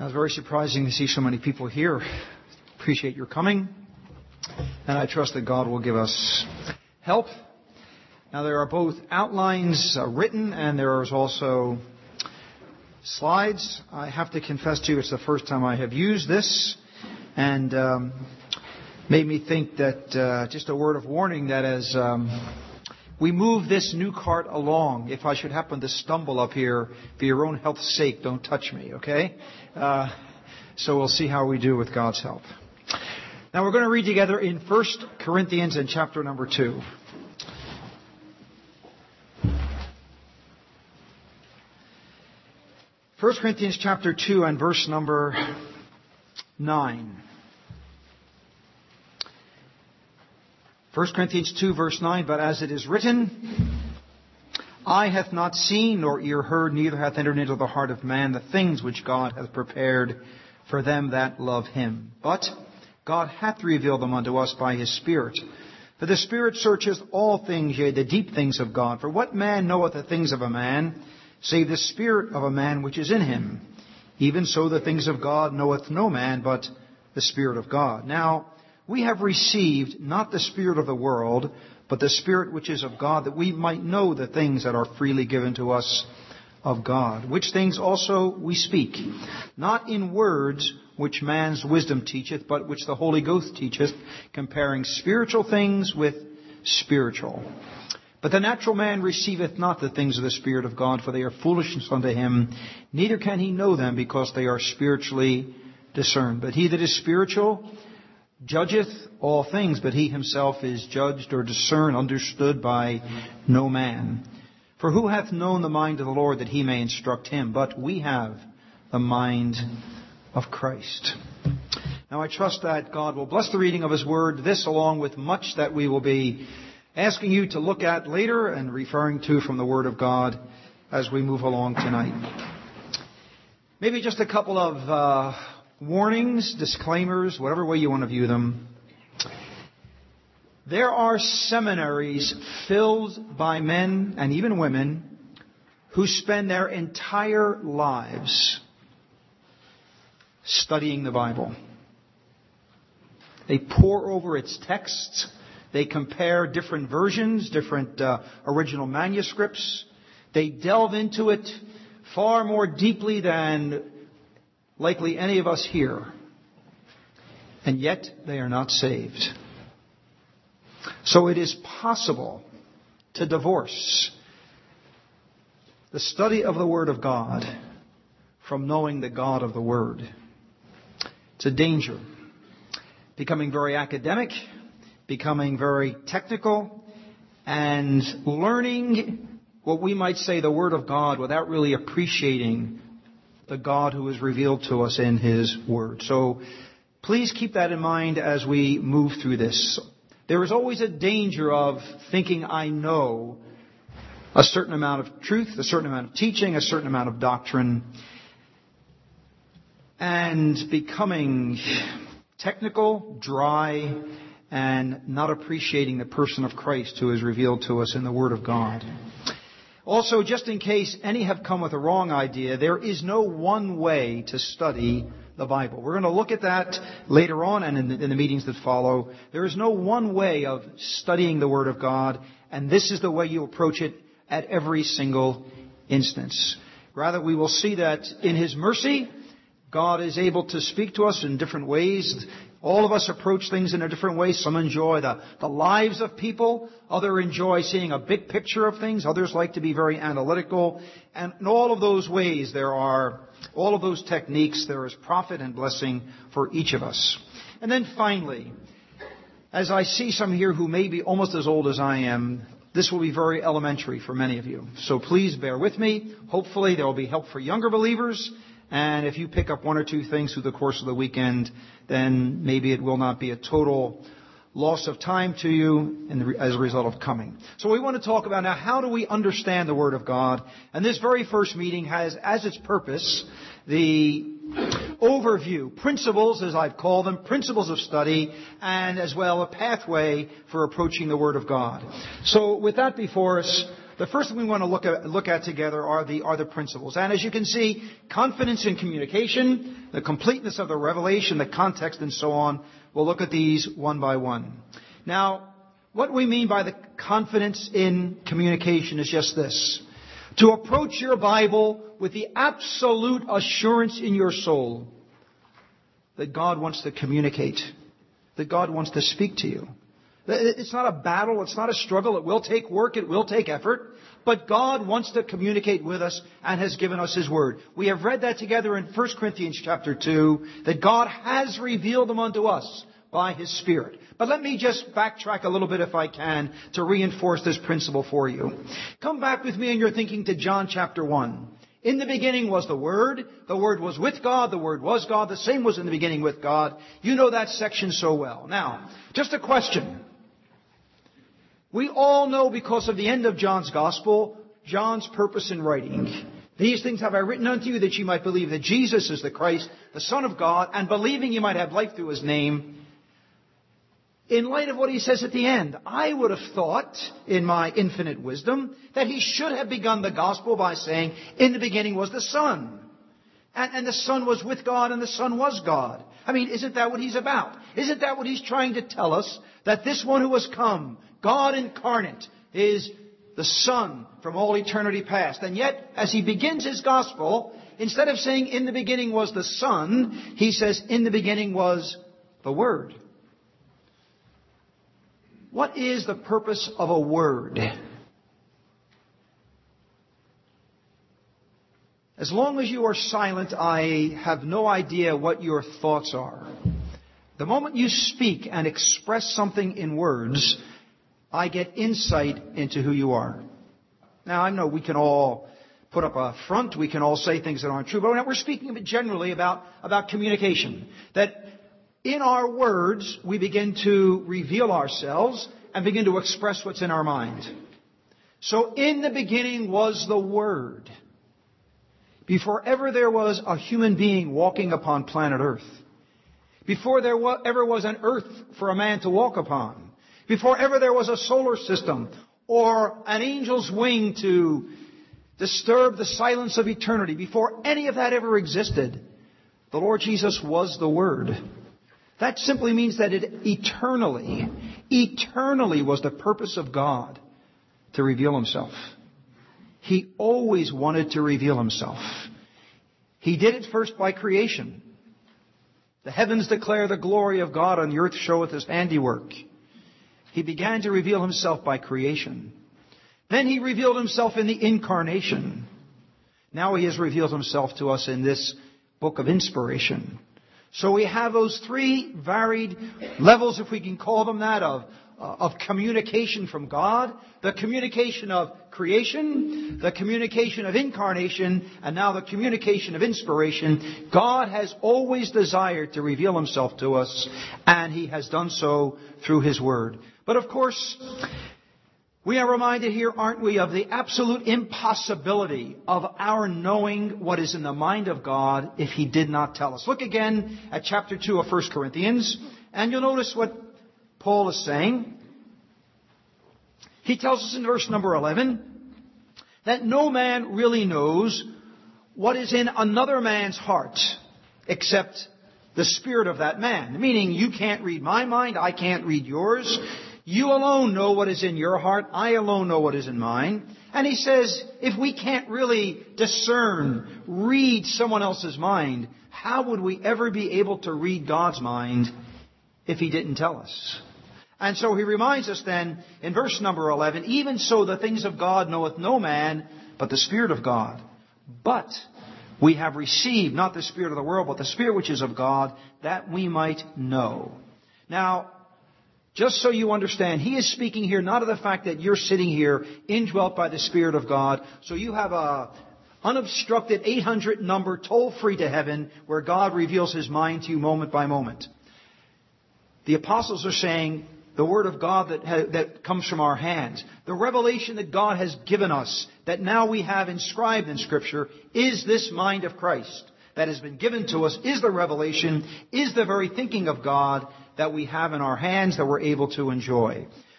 It's very surprising to see so many people here. Appreciate your coming. And I trust that God will give us help. Now there are both outlines written and there is also slides. I have to confess to you it's the first time I have used this. And made me think that just a word of warning that as we move this new cart along, if I should happen to stumble up here, for your own health's sake, don't touch me, okay? So we'll see how we do with God's help. Now we're going to read together in 1 Corinthians in chapter number 2. First Corinthians chapter 2 and verse number 9. 1 Corinthians 2 verse 9, but as it is written, eye hath not seen, nor ear heard, neither hath entered into the heart of man the things which God hath prepared for them that love him. But God hath revealed them unto us by his Spirit. For the Spirit searcheth all things, yea, the deep things of God. For what man knoweth the things of a man, save the spirit of a man which is in him? Even so the things of God knoweth no man, but the Spirit of God. Now, we have received not the spirit of the world, but the Spirit which is of God, that we might know the things that are freely given to us of God. Which things also we speak, not in words which man's wisdom teacheth, but which the Holy Ghost teacheth, comparing spiritual things with spiritual. But the natural man receiveth not the things of the Spirit of God, for they are foolishness unto him, neither can he know them, because they are spiritually discerned. But he that is spiritual judgeth all things, but he himself is judged or discerned, understood by no man. For who hath known the mind of the Lord that he may instruct him? But we have the mind of Christ. Now I trust that God will bless the reading of his word, this along with much that we will be asking you to look at later and referring to from the word of God as we move along tonight. Maybe just a couple of warnings, disclaimers, whatever way you want to view them. There are seminaries filled by men and even women who spend their entire lives studying the Bible. They pore over its texts. They compare different versions, different original manuscripts. They delve into it far more deeply than likely any of us here. And yet they are not saved. So it is possible to divorce the study of the Word of God from knowing the God of the Word. It's a danger. Becoming very academic, becoming very technical, and learning what we might say the Word of God without really appreciating the God who is revealed to us in his Word. So please keep that in mind as we move through this. There is always a danger of thinking I know a certain amount of truth, a certain amount of teaching, a certain amount of doctrine, and becoming technical, dry, and not appreciating the person of Christ who is revealed to us in the Word of God. Also, just in case any have come with a wrong idea, there is no one way to study the Bible. We're going to look at that later on and in the meetings that follow. There is no one way of studying the Word of God, and this is the way you approach it at every single instance. Rather, we will see that in his mercy, God is able to speak to us in different ways. All of us approach things in a different way. Some enjoy the lives of people. Others enjoy seeing a big picture of things. Others like to be very analytical. And in all of those ways, all of those techniques, there is profit and blessing for each of us. And then finally, as I see some here who may be almost as old as I am, this will be very elementary for many of you. So please bear with me. Hopefully there will be help for younger believers. And if you pick up one or two things through the course of the weekend, then maybe it will not be a total loss of time to you as a result of coming. So we want to talk about now, how do we understand the Word of God? And this very first meeting has as its purpose the overview, principles as I've called them, principles of study, and as well a pathway for approaching the Word of God. So with that before us, the first thing we want to look at together are the principles. And as you can see, confidence in communication, the completeness of the revelation, the context, and so on. We'll look at these one by one. Now, what we mean by the confidence in communication is just this: to approach your Bible with the absolute assurance in your soul that God wants to communicate, that God wants to speak to you. It's not a battle, it's not a struggle, it will take work, it will take effort, but God wants to communicate with us and has given us His Word. We have read that together in 1 Corinthians chapter 2, that God has revealed them unto us by His Spirit. But let me just backtrack a little bit, if I can, to reinforce this principle for you. Come back with me in your thinking to John chapter 1. In the beginning was the Word was with God, the Word was God, the same was in the beginning with God. You know that section so well. Now, just a question. We all know, because of the end of John's Gospel, John's purpose in writing. These things have I written unto you, that you might believe that Jesus is the Christ, the Son of God, and believing you might have life through His name. In light of what he says at the end, I would have thought, in my infinite wisdom, that he should have begun the Gospel by saying, in the beginning was the Son. And the Son was with God, and the Son was God. I mean, isn't that what he's about? Isn't that what he's trying to tell us? That this one who has come, God incarnate, is the Son from all eternity past. And yet, as he begins his Gospel, instead of saying, in the beginning was the Son, he says, in the beginning was the Word. What is the purpose of a word? As long as you are silent, I have no idea what your thoughts are. The moment you speak and express something in words, I get insight into who you are. Now, I know we can all put up a front, we can all say things that aren't true, but we're speaking generally about communication. That in our words, we begin to reveal ourselves and begin to express what's in our mind. So in the beginning was the Word. Before ever there was a human being walking upon planet Earth. Before there ever was an earth for a man to walk upon. Before ever there was a solar system or an angel's wing to disturb the silence of eternity. Before any of that ever existed, the Lord Jesus was the Word. That simply means that it eternally was the purpose of God to reveal Himself. He always wanted to reveal Himself. He did it first by creation. The heavens declare the glory of God, and the earth showeth His handiwork. He began to reveal Himself by creation. Then He revealed Himself in the incarnation. Now He has revealed Himself to us in this book of inspiration. So we have those three varied levels, if we can call them that, of communication from God, the communication of creation, the communication of incarnation, and now the communication of inspiration. God has always desired to reveal Himself to us, and He has done so through His Word. But of course, we are reminded here, aren't we, of the absolute impossibility of our knowing what is in the mind of God if He did not tell us. Look again at chapter 2 of 1 Corinthians, and you'll notice what Paul is saying. He tells us in verse number 11 that no man really knows what is in another man's heart except the spirit of that man. Meaning, you can't read my mind, I can't read yours. You alone know what is in your heart. I alone know what is in mine. And he says, if we can't really discern, read someone else's mind, how would we ever be able to read God's mind if He didn't tell us? And so he reminds us then in verse number 11, even so the things of God knoweth no man, but the Spirit of God. But we have received not the spirit of the world, but the Spirit which is of God, that we might know. Now, just so you understand, he is speaking here not of the fact that you're sitting here indwelt by the Spirit of God, so you have a unobstructed 800 number toll-free to heaven where God reveals His mind to you moment by moment. The apostles are saying the Word of God that comes from our hands, the revelation that God has given us, that now we have inscribed in Scripture, is this mind of Christ that has been given to us, is the revelation, is the very thinking of God that we have in our hands that we're able to enjoy.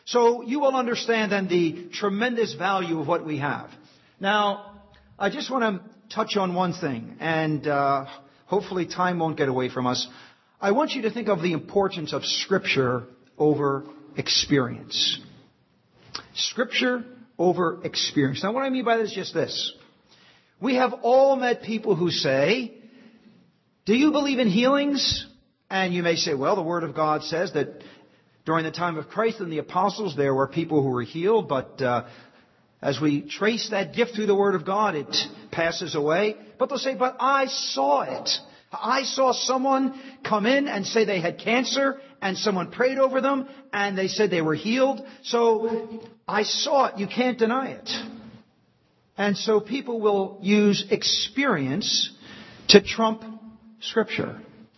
So you will understand then the tremendous value of what we have. Now, I just want to touch on one thing, and hopefully time won't get away from us. I want you to think of the importance of Scripture over experience. Scripture over experience. Now, what I mean by this is just this. We have all met people who say, do you believe in healings? And you may say, well, the Word of God says that during the time of Christ and the apostles, there were people who were healed, but as we trace that gift through the Word of God, it passes away. But they'll say, but I saw it. I saw someone come in and say they had cancer, and someone prayed over them, and they said they were healed. So I saw it. You can't deny it. And so people will use experience to trump Scripture.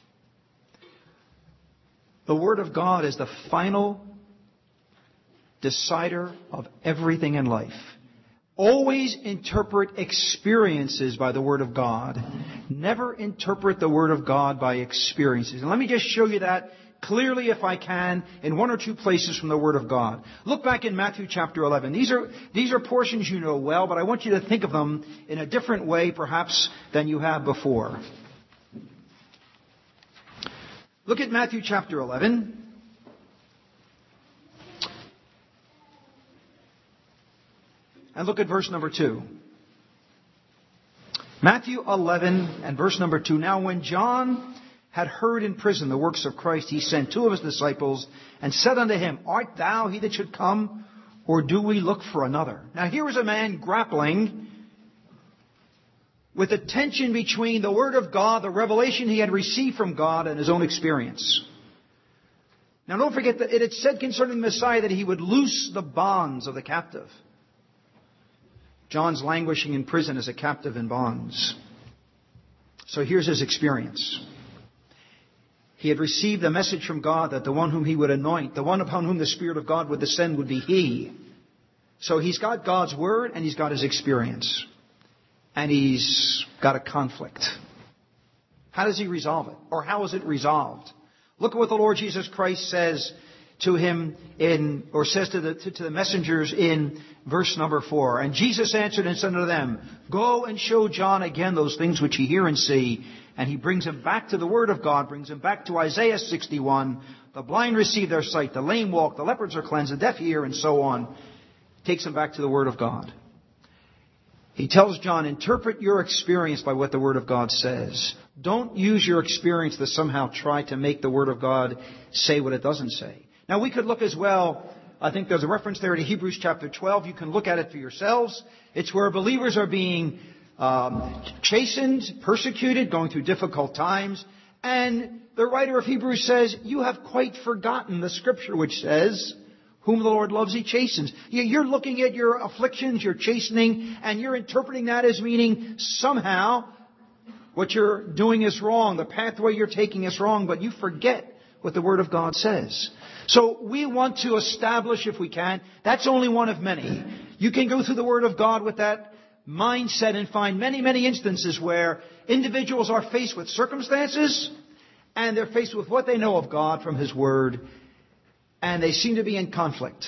The Word of God is the final decider of everything in life. Always interpret experiences by the Word of God. Never interpret the Word of God by experiences. And let me just show you that clearly, if I can, in one or two places from the Word of God. Look back in Matthew chapter 11. These are portions you know well, but I want you to think of them in a different way, perhaps, than you have before. Look at Matthew chapter 11. And look at verse number 2. Matthew 11 and verse number 2. Now when John had heard in prison the works of Christ, he sent two of his disciples and said unto him, Art thou he that should come, or do we look for another? Now here was a man grappling with the tension between the Word of God, the revelation he had received from God, and his own experience. Now don't forget that it had said concerning the Messiah that he would loose the bonds of the captive. John's languishing in prison as a captive in bonds. So here's his experience. He had received a message from God that the one whom he would anoint, the one upon whom the Spirit of God would descend, would be he. So he's got God's Word and he's got his experience. And he's got a conflict. How does he resolve it? Or how is it resolved? Look at what the Lord Jesus Christ says to him says to the messengers in verse number 4. And Jesus answered and said unto them, Go and show John again those things which ye hear and see. And he brings him back to the Word of God, brings him back to Isaiah 61. The blind receive their sight, the lame walk, the lepers are cleansed, the deaf hear, and so on. Takes him back to the Word of God. He tells John, interpret your experience by what the Word of God says. Don't use your experience to somehow try to make the Word of God say what it doesn't say. Now we could look as well, I think there's a reference there to Hebrews chapter 12. You can look at it for yourselves. It's where believers are being chastened, persecuted, going through difficult times. And the writer of Hebrews says, you have quite forgotten the Scripture which says, whom the Lord loves, he chastens. You're looking at your afflictions, your chastening, and you're interpreting that as meaning somehow what you're doing is wrong. The pathway you're taking is wrong, but you forget what the Word of God says. So we want to establish, if we can, that's only one of many. You can go through the Word of God with that mindset and find many, many instances where individuals are faced with circumstances and they're faced with what they know of God from His Word, and they seem to be in conflict.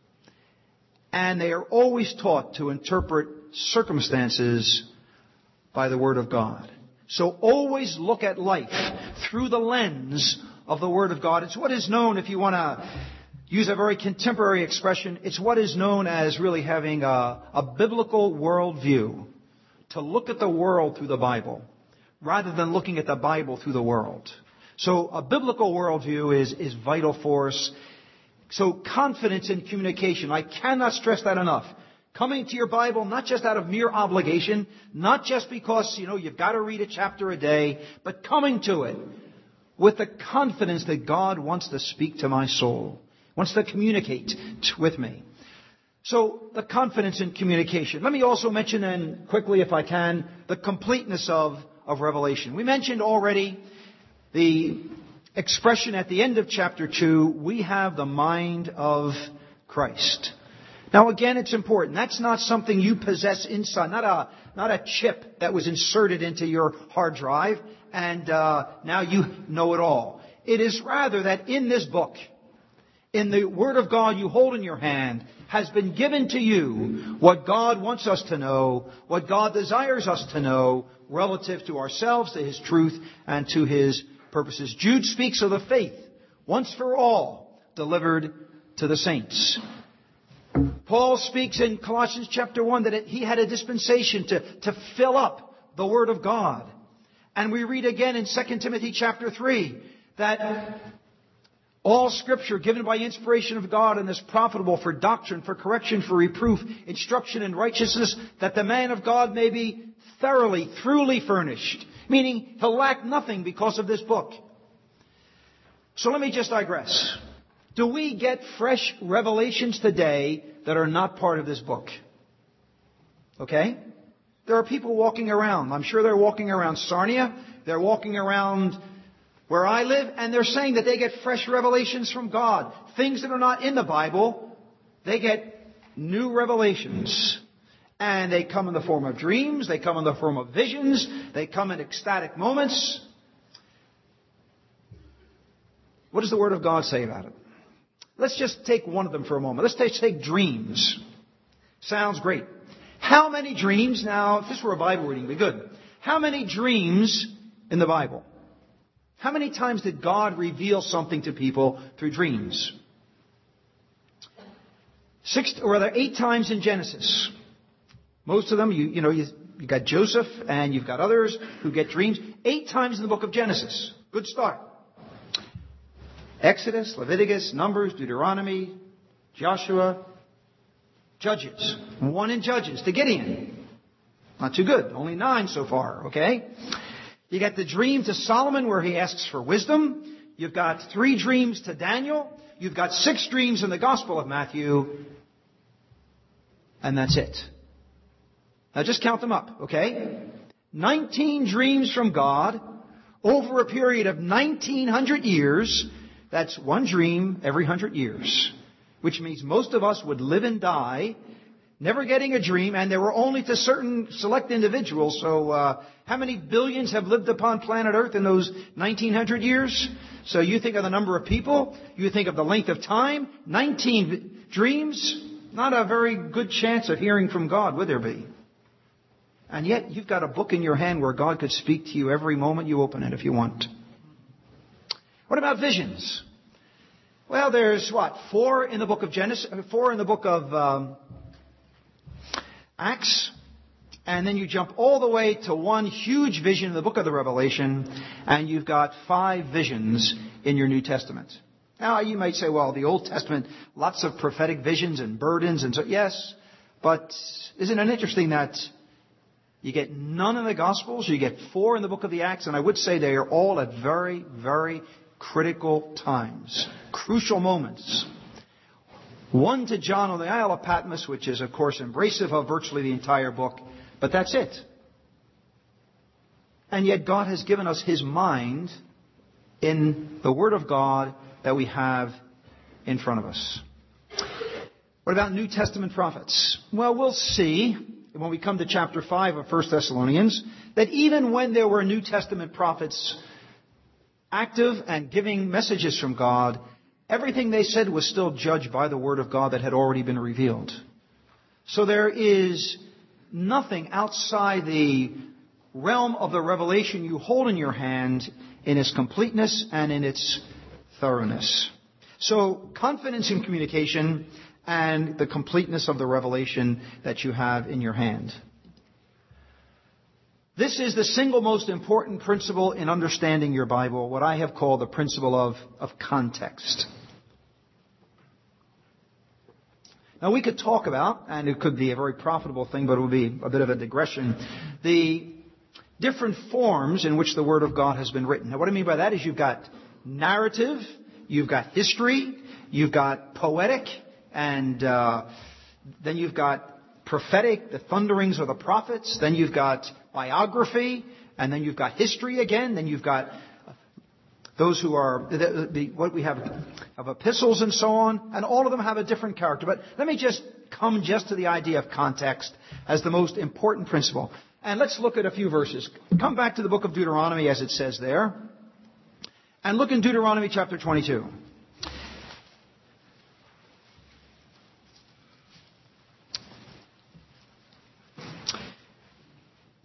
And they are always taught to interpret circumstances by the Word of God. So always look at life through the lens of the Word of God. It's what is known, if you want to use a very contemporary expression, it's what is known as really having a biblical worldview. To look at the world through the Bible, rather than looking at the Bible through the world. So a biblical worldview is vital for us. So confidence in communication. I cannot stress that enough. Coming to your Bible, not just out of mere obligation, not just because, you've got to read a chapter a day, but coming to it with the confidence that God wants to speak to my soul, wants to communicate with me. So the confidence in communication. Let me also mention, and quickly if I can, the completeness of Revelation. We mentioned already the expression at the end of chapter 2, we have the mind of Christ. Now again, it's important. That's not something you possess inside, not a chip that was inserted into your hard drive and now you know it all. It is rather that in this book, in the Word of God you hold in your hand has been given to you what God wants us to know, what God desires us to know relative to ourselves, to His truth, and to His purposes. Jude speaks of the faith, once for all, delivered to the saints. Paul speaks in Colossians chapter 1 that he had a dispensation to fill up the Word of God. And we read again in 2 Timothy chapter 3 that all Scripture given by inspiration of God and is profitable for doctrine, for correction, for reproof, instruction in righteousness, that the man of God may be thoroughly, truly furnished. Meaning he'll lack nothing because of this book. So let me just digress. Do we get fresh revelations today that are not part of this book? Okay? There are people walking around. I'm sure they're walking around Sarnia. They're walking around where I live, and they're saying that they get fresh revelations from God. Things that are not in the Bible, they get new revelations. And they come in the form of dreams. They come in the form of visions. They come in ecstatic moments. What does the Word of God say about it? Let's just take one of them for a moment. Let's take dreams. Sounds great. How many dreams, now, if this were a Bible reading, it'd be good. How many dreams in the Bible? How many times did God reveal something to people through dreams? 8 times in Genesis. Most of them, you got Joseph and you've got others who get dreams. 8 times in the book of Genesis. Good start. Exodus, Leviticus, Numbers, Deuteronomy, Joshua, Judges. 1 in Judges to Gideon. Not too good. Only 9 so far, okay? You got the dream to Solomon where he asks for wisdom. You've got 3 dreams to Daniel. You've got 6 dreams in the Gospel of Matthew. And that's it. Now just count them up, okay? 19 dreams from God over a period of 1900 years. That's 1 dream every 100 years. Which means most of us would live and die never getting a dream, and they were only to certain select individuals. So how many billions have lived upon planet Earth in those 1900 years? So you think of the number of people, you think of the length of time, 19 dreams, not a very good chance of hearing from God, would there be? And yet you've got a book in your hand where God could speak to you every moment you open it if you want. What about visions? Well, there's 4 in the book of Genesis, 4 in the book of Acts, and then you jump all the way to 1 huge vision in the book of the Revelation, and you've got 5 visions in your New Testament. Now, you might say, well, the Old Testament, lots of prophetic visions and burdens, and so, yes, but isn't it interesting that you get none in the Gospels, you get 4 in the book of the Acts, and I would say they are all at very, very critical times, crucial moments. 1 to John on the Isle of Patmos, which is, of course, embracive of virtually the entire book, but that's it. And yet God has given us His mind in the Word of God that we have in front of us. What about New Testament prophets? Well, we'll see when we come to chapter 5 of 1 Thessalonians that even when there were New Testament prophets active and giving messages from God, everything they said was still judged by the Word of God that had already been revealed. So there is nothing outside the realm of the revelation you hold in your hand in its completeness and in its thoroughness. So confidence in communication and the completeness of the revelation that you have in your hand. This is the single most important principle in understanding your Bible, what I have called the principle of context. Now we could talk about, and it could be a very profitable thing, but it would be a bit of a digression, the different forms in which the Word of God has been written. Now what I mean by that is you've got narrative, you've got history, you've got poetic, and then you've got prophetic, the thunderings of the prophets, then you've got biography, and then you've got history again, then you've got those who are, what we have of epistles and so on, and all of them have a different character. But let me just come to the idea of context as the most important principle. And let's look at a few verses. Come back to the book of Deuteronomy as it says there, and look in Deuteronomy chapter 22.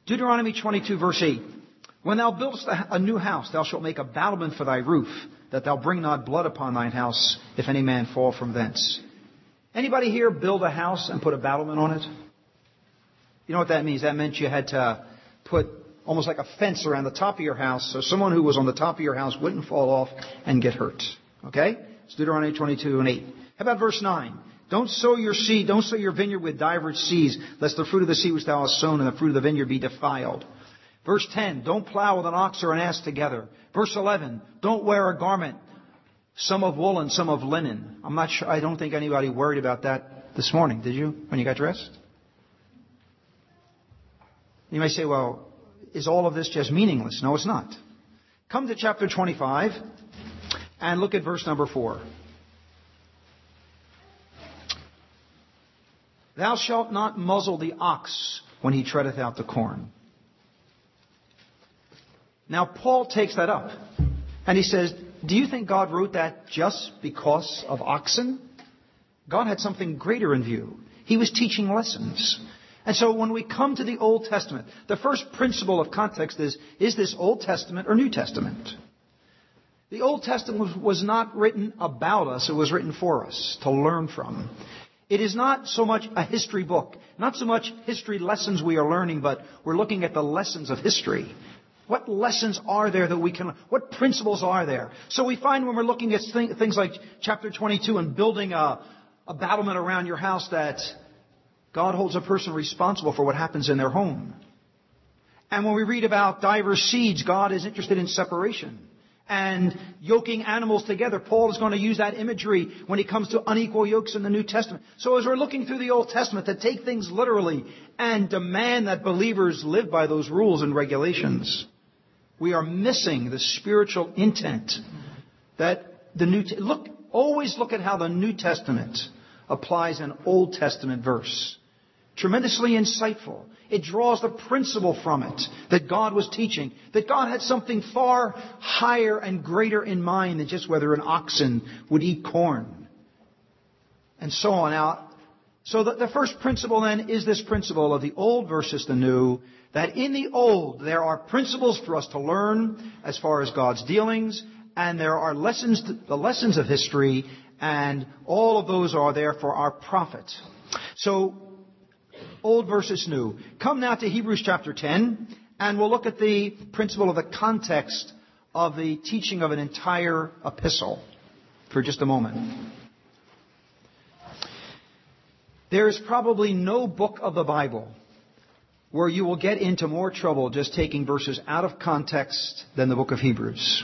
Deuteronomy 22, verse 8. When thou buildest a new house, thou shalt make a battlement for thy roof, that thou bring not blood upon thine house, if any man fall from thence. Anybody here build a house and put a battlement on it? You know what that means? That meant you had to put almost like a fence around the top of your house so someone who was on the top of your house wouldn't fall off and get hurt. Okay? It's Deuteronomy 22 and 8. How about verse 9? Don't sow your vineyard with divers seeds, lest the fruit of the seed which thou hast sown and the fruit of the vineyard be defiled. Verse 10, don't plow with an ox or an ass together. Verse 11, don't wear a garment, some of wool and some of linen. I don't think anybody worried about that this morning, did you, when you got dressed? You may say, well, is all of this just meaningless? No, it's not. Come to chapter 25 and look at verse number 4. Thou shalt not muzzle the ox when he treadeth out the corn. Now, Paul takes that up, and he says, do you think God wrote that just because of oxen? God had something greater in view. He was teaching lessons. And so when we come to the Old Testament, the first principle of context is this Old Testament or New Testament? The Old Testament was not written about us, it was written for us to learn from. It is not so much a history book, not so much history lessons we are learning, but we're looking at the lessons of history. What lessons are there that we can, what principles are there? So we find when we're looking at things like chapter 22 and building a battlement around your house that God holds a person responsible for what happens in their home. And when we read about diverse seeds, God is interested in separation. And yoking animals together, Paul is going to use that imagery when he comes to unequal yokes in the New Testament. So as we're looking through the Old Testament to take things literally and demand that believers live by those rules and regulations, we are missing the spiritual intent that always look at how the New Testament applies an Old Testament verse. Tremendously insightful. It draws the principle from it that God was teaching, that God had something far higher and greater in mind than just whether an oxen would eat corn. And so on. Now, so the first principle then is this principle of the old versus the new, that in the old there are principles for us to learn as far as God's dealings, and there are lessons, the lessons of history, and all of those are there for our profit. So, old versus new. Come now to Hebrews chapter 10, and we'll look at the principle of the context of the teaching of an entire epistle for just a moment. There is probably no book of the Bible where you will get into more trouble just taking verses out of context than the book of Hebrews.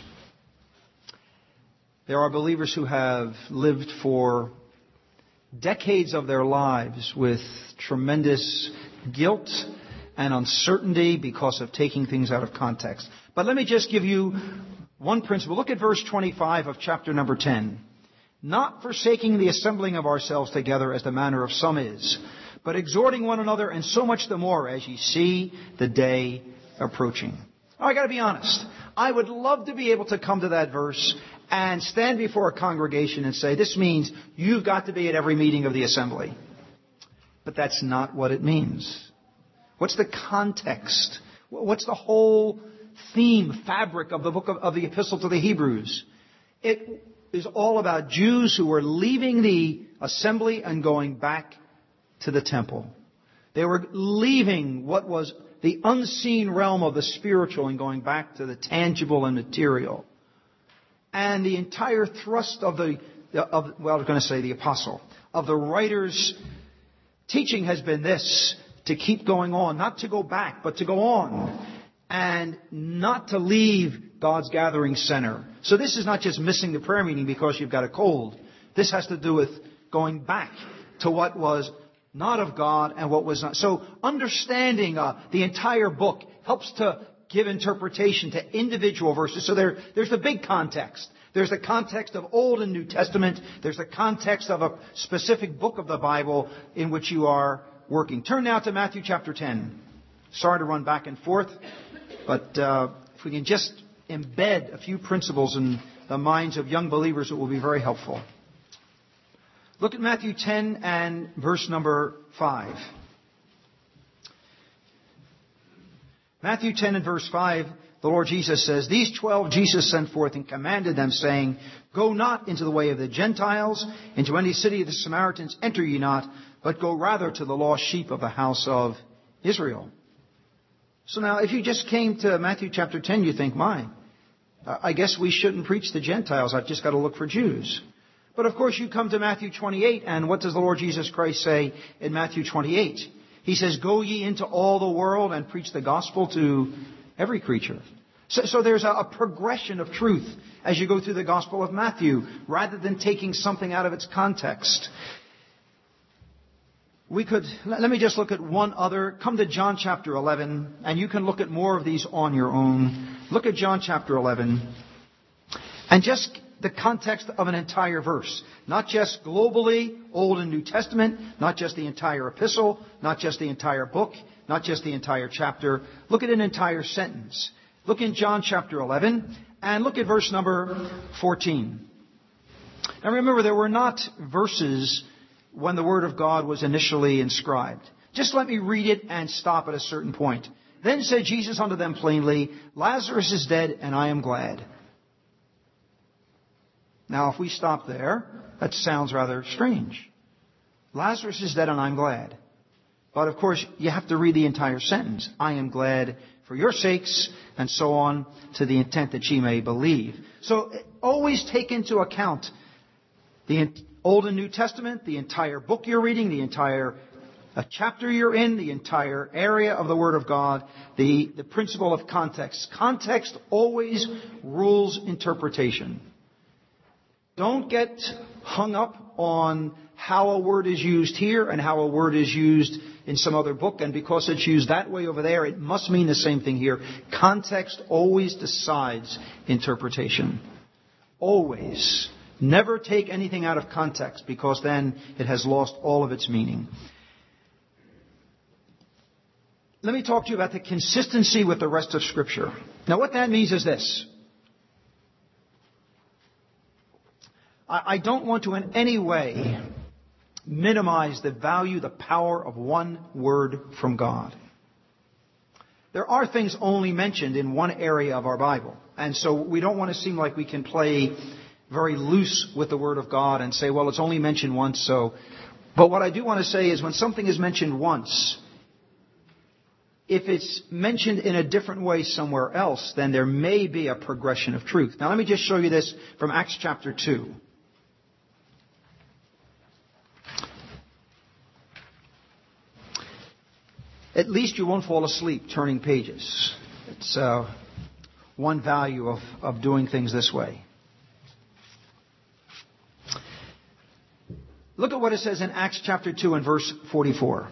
There are believers who have lived for decades of their lives with tremendous guilt and uncertainty because of taking things out of context. But let me just give you one principle. Look at verse 25 of chapter number 10. Not forsaking the assembling of ourselves together as the manner of some is, but exhorting one another, and so much the more as ye see the day approaching. Oh, I got to be honest. I would love to be able to come to that verse and stand before a congregation and say, this means you've got to be at every meeting of the assembly. But that's not what it means. What's the context? What's the whole theme, fabric of the book of the epistle to the Hebrews? It is all about Jews who were leaving the assembly and going back to the temple. They were leaving what was the unseen realm of the spiritual and going back to the tangible and material. And the entire thrust of the apostle, of the writer's teaching has been this, to keep going on, not to go back, but to go on, and not to leave God's gathering center. So this is not just missing the prayer meeting because you've got a cold. This has to do with going back to what was not of God and what was not. So understanding the entire book helps to give interpretation to individual verses. So there's the big context. There's the context of Old and New Testament. There's the context of a specific book of the Bible in which you are working. Turn now to Matthew chapter 10. Sorry to run back and forth, but if we can just embed a few principles in the minds of young believers, it will be very helpful. Look at Matthew 10 and verse number 5. Matthew 10 and verse 5, the Lord Jesus says, "These 12 Jesus sent forth and commanded them, saying, Go not into the way of the Gentiles, into any city of the Samaritans enter ye not, but go rather to the lost sheep of the house of Israel." So now, if you just came to Matthew chapter 10, you think, I guess we shouldn't preach the Gentiles. I've just got to look for Jews. But of course, you come to Matthew 28, and what does the Lord Jesus Christ say in Matthew 28? He says, "Go ye into all the world and preach the gospel to every creature." So there's a progression of truth as you go through the Gospel of Matthew, rather than taking something out of its context. Let me just look at one other. Come to John chapter 11, and you can look at more of these on your own. Look at John chapter 11, and just the context of an entire verse. Not just globally, Old and New Testament, not just the entire epistle, not just the entire book, not just the entire chapter. Look at an entire sentence. Look in John chapter 11, and look at verse number 14. Now remember, there were not verses when the Word of God was initially inscribed. Just let me read it and stop at a certain point. "Then said Jesus unto them plainly, Lazarus is dead, and I am glad." Now, if we stop there, that sounds rather strange. Lazarus is dead, and I'm glad. But of course, you have to read the entire sentence. "I am glad for your sakes," and so on, to the intent that ye may believe. So always take into account the Old and New Testament, the entire book you're reading, the entire chapter you're in, the entire area of the Word of God, the principle of context. Context always rules interpretation. Don't get hung up on how a word is used here and how a word is used in some other book, and because it's used that way over there, it must mean the same thing here. Context always decides interpretation. Always. Never take anything out of context, because then it has lost all of its meaning. Let me talk to you about the consistency with the rest of Scripture. Now, what that means is this. I don't want to in any way minimize the value, the power of one word from God. There are things only mentioned in one area of our Bible. And so we don't want to seem like we can play very loose with the Word of God and say, well, it's only mentioned once, so. But what I do want to say is when something is mentioned once, if it's mentioned in a different way somewhere else, then there may be a progression of truth. Now let me just show you this from Acts chapter 2. At least you won't fall asleep turning pages. It's one value of doing things this way. Look at what it says in Acts chapter 2 and verse 44.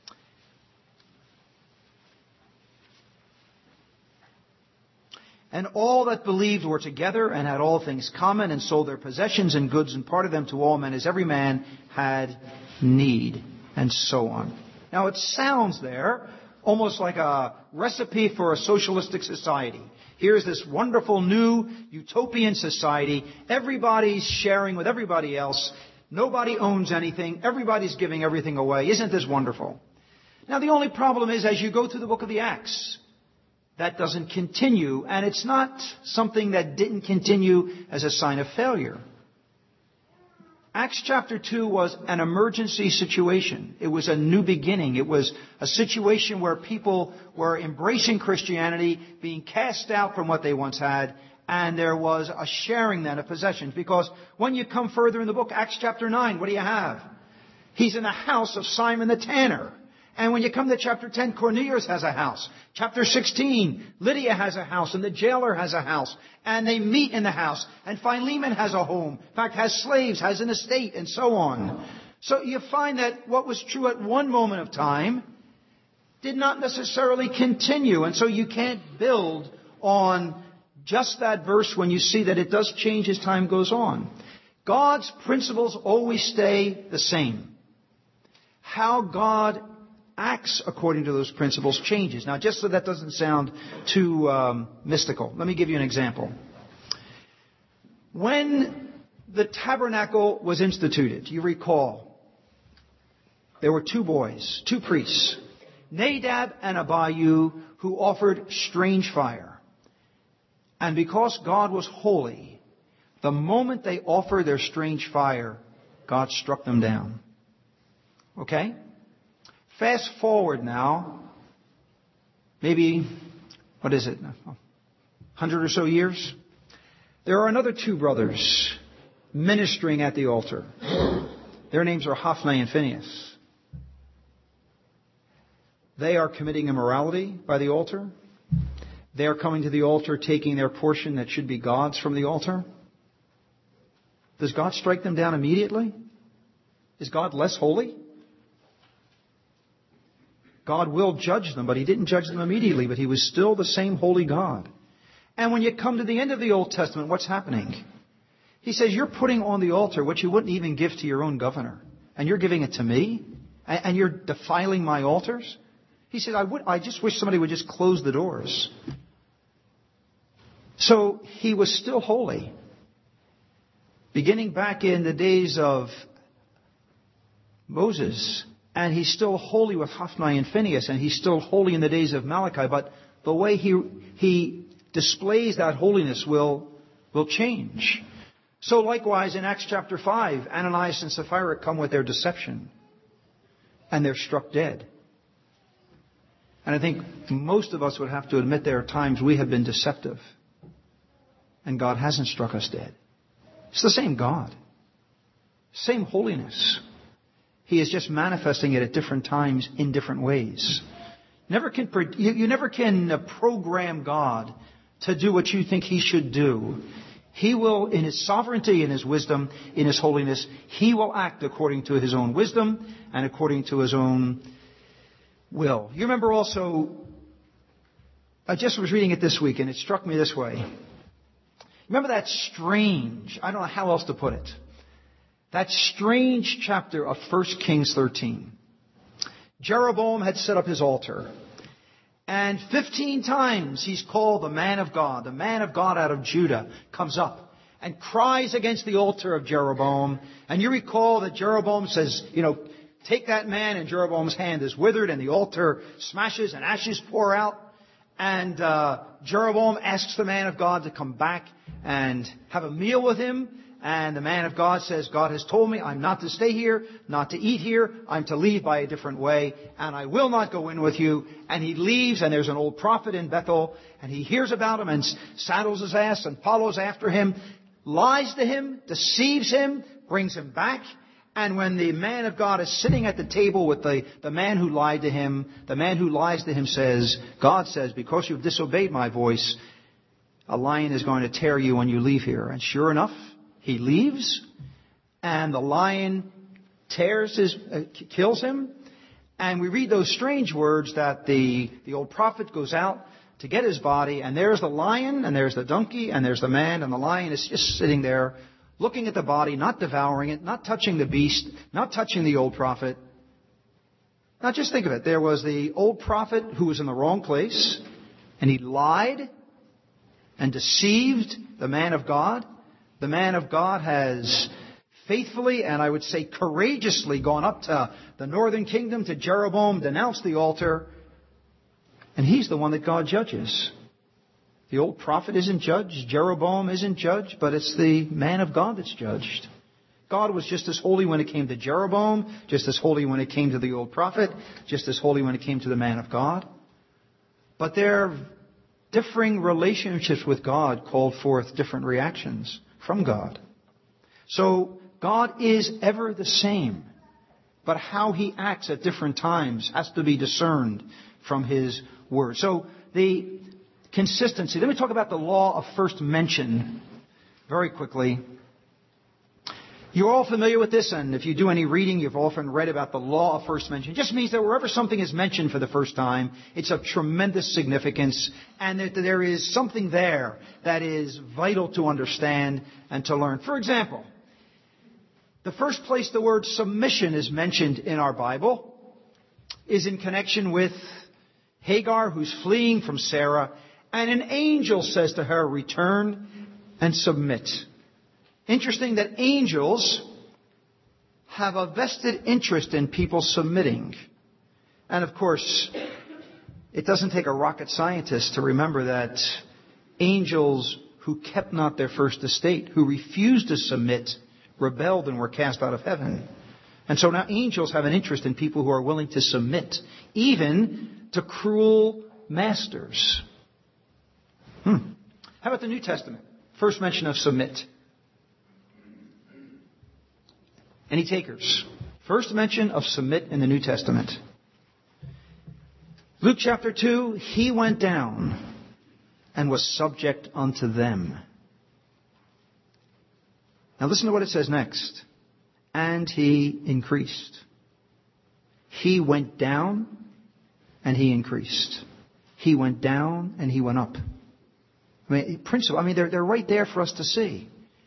"And all that believed were together and had all things common, and sold their possessions and goods and parted them to all men as every man had need," and so on. Now it sounds there almost like a recipe for a socialistic society. Here's this wonderful new utopian society. Everybody's sharing with everybody else. Nobody owns anything. Everybody's giving everything away. Isn't this wonderful? Now the only problem is as you go through the book of the Acts, that doesn't continue, and it's not something that didn't continue as a sign of failure. Acts chapter 2 was an emergency situation. It was a new beginning. It was a situation where people were embracing Christianity, being cast out from what they once had, and there was a sharing then of possessions. Because when you come further in the book, Acts chapter 9, what do you have? He's in the house of Simon the tanner. And when you come to chapter 10, Cornelius has a house. Chapter 16, Lydia has a house, and the jailer has a house. And they meet in the house. And Philemon has a home. In fact, has slaves, has an estate, and so on. So you find that what was true at one moment of time did not necessarily continue. And so you can't build on just that verse when you see that it does change as time goes on. God's principles always stay the same. How God acts according to those principles changes. Now, just so that doesn't sound too mystical, let me give you an example. When the tabernacle was instituted, you recall, there were two boys, two priests. Nadab and Abihu, who offered strange fire. And because God was holy, the moment they offered their strange fire, God struck them down. Okay? Fast forward now, maybe, 100 or so years? There are another two brothers ministering at the altar. Their names are Hophni and Phinehas. They are committing immorality by the altar. They are coming to the altar, taking their portion that should be God's from the altar. Does God strike them down immediately? Is God less holy? God will judge them, but He didn't judge them immediately, but He was still the same holy God. And when you come to the end of the Old Testament, what's happening? He says, you're putting on the altar what you wouldn't even give to your own governor. And you're giving it to me? And you're defiling my altars? He said, I just wish somebody would just close the doors. So He was still holy. Beginning back in the days of Moses, and He's still holy with Hophni and Phinehas, and He's still holy in the days of Malachi, but the way He displays that holiness will change. So likewise in Acts chapter 5, Ananias and Sapphira come with their deception, and they're struck dead. And I think most of us would have to admit there are times we have been deceptive, and God hasn't struck us dead. It's the same God. Same holiness. He is just manifesting it at different times in different ways. You never can program God to do what you think He should do. He will, in His sovereignty, in His wisdom, in His holiness, He will act according to His own wisdom and according to His own will. You remember also, I just was reading it this week and it struck me this way. Remember that strange, I don't know how else to put it, that strange chapter of 1 Kings 13. Jeroboam had set up his altar. And 15 times he's called the man of God. The man of God out of Judah comes up and cries against the altar of Jeroboam. And you recall that Jeroboam says, take that man, and Jeroboam's hand is withered and the altar smashes and ashes pour out. And Jeroboam asks the man of God to come back and have a meal with him. And the man of God says, God has told me I'm not to stay here, not to eat here. I'm to leave by a different way, and I will not go in with you. And he leaves, and there's an old prophet in Bethel, and he hears about him and saddles his ass and follows after him, lies to him, deceives him, brings him back. And when the man of God is sitting at the table with the man who lied to him, the man who lies to him says, God says, because you've disobeyed my voice, a lion is going to tear you when you leave here. And sure enough, he leaves, and the lion kills him. And we read those strange words that the old prophet goes out to get his body, and there's the lion, and there's the donkey, and there's the man, and the lion is just sitting there, looking at the body, not devouring it, not touching the beast, not touching the old prophet. Now just think of it. There was the old prophet who was in the wrong place, and he lied and deceived the man of God. The man of God has faithfully, and I would say courageously, gone up to the northern kingdom, to Jeroboam, denounced the altar, and he's the one that God judges. The old prophet isn't judged, Jeroboam isn't judged, but it's the man of God that's judged. God was just as holy when it came to Jeroboam, just as holy when it came to the old prophet, just as holy when it came to the man of God. But their differing relationships with God called forth different reactions from God. So God is ever the same, but how He acts at different times has to be discerned from His Word. So the consistency. Let me talk about the law of first mention very quickly. You're all familiar with this, and if you do any reading, you've often read about the law of first mention. It just means that wherever something is mentioned for the first time, it's of tremendous significance, and that there is something there that is vital to understand and to learn. For example, the first place the word submission is mentioned in our Bible is in connection with Hagar, who's fleeing from Sarah, and an angel says to her, return and submit. Interesting that angels have a vested interest in people submitting. And of course, it doesn't take a rocket scientist to remember that angels who kept not their first estate, who refused to submit, rebelled and were cast out of heaven. And so now angels have an interest in people who are willing to submit, even to cruel masters. How about the New Testament? First mention of submit. Any takers? First mention of submit in the New Testament. Luke chapter 2, he went down and was subject unto them. Now listen to what it says next. And he increased. He went down and he increased. He went down and he went up. They're right there for us to see.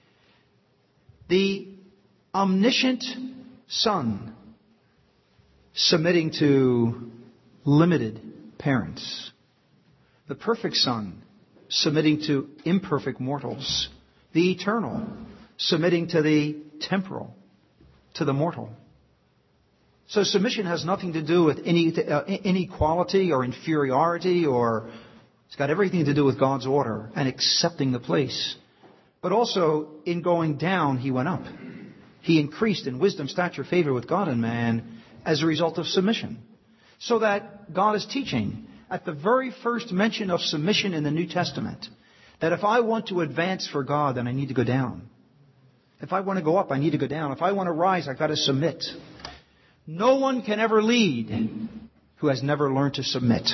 The omniscient Son submitting to limited parents. The perfect Son submitting to imperfect mortals. The eternal submitting to the temporal, to the mortal. So submission has nothing to do with inequality or inferiority, or it's got everything to do with God's order and accepting the place. But also, in going down, he went up. He increased in wisdom, stature, favor with God and man as a result of submission. So that God is teaching at the very first mention of submission in the New Testament that if I want to advance for God, then I need to go down. If I want to go up, I need to go down. If I want to rise, I've got to submit. No one can ever lead who has never learned to submit.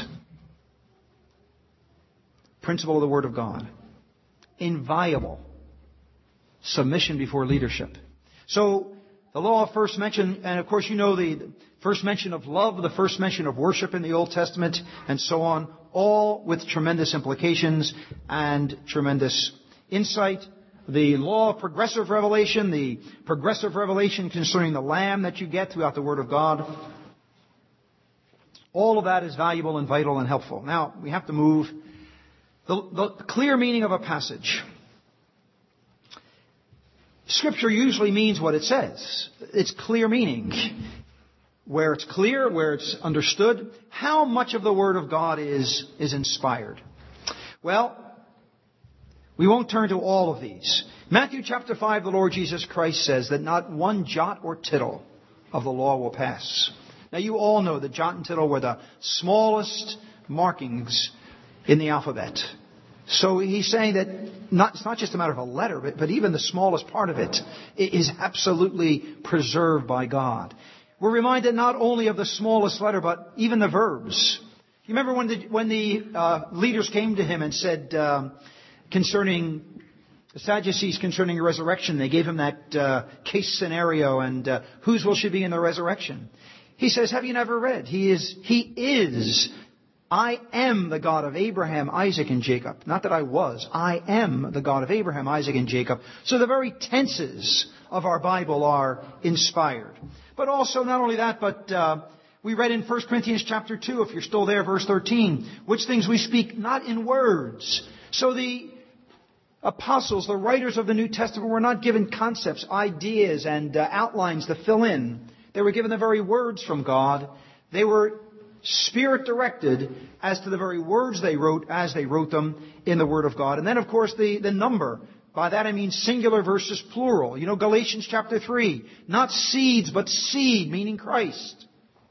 Principle of the Word of God. Inviolable. Submission before leadership. So, the law of first mention, and of course you know the first mention of love, the first mention of worship in the Old Testament, and so on, all with tremendous implications and tremendous insight. The law of progressive revelation, the progressive revelation concerning the Lamb that you get throughout the Word of God, all of that is valuable and vital and helpful. Now, we have to move. The clear meaning of a passage. Scripture usually means what it says. It's clear meaning. Where it's clear, where it's understood. How much of the Word of God is inspired? Well, we won't turn to all of these. Matthew chapter 5, the Lord Jesus Christ says that not one jot or tittle of the law will pass. Now you all know that jot and tittle were the smallest markings in the alphabet. So he's saying that it's not just a matter of a letter, but even the smallest part of it is absolutely preserved by God. We're reminded not only of the smallest letter, but even the verbs. You remember when the leaders came to him and said, concerning the Sadducees concerning the resurrection, they gave him that case scenario and whose will she be in the resurrection? He says, have you never read? He is, I am the God of Abraham, Isaac, and Jacob. Not that I was. I am the God of Abraham, Isaac, and Jacob. So the very tenses of our Bible are inspired. But also, not only that, but we read in 1 Corinthians chapter 2, if you're still there, verse 13, which things we speak not in words. So the apostles, the writers of the New Testament, were not given concepts, ideas, and outlines to fill in. They were given the very words from God. They were Spirit-directed as to the very words they wrote as they wrote them in the Word of God. And then, of course, the number. By that I mean singular versus plural. You know, Galatians chapter 3. Not seeds, but seed, meaning Christ.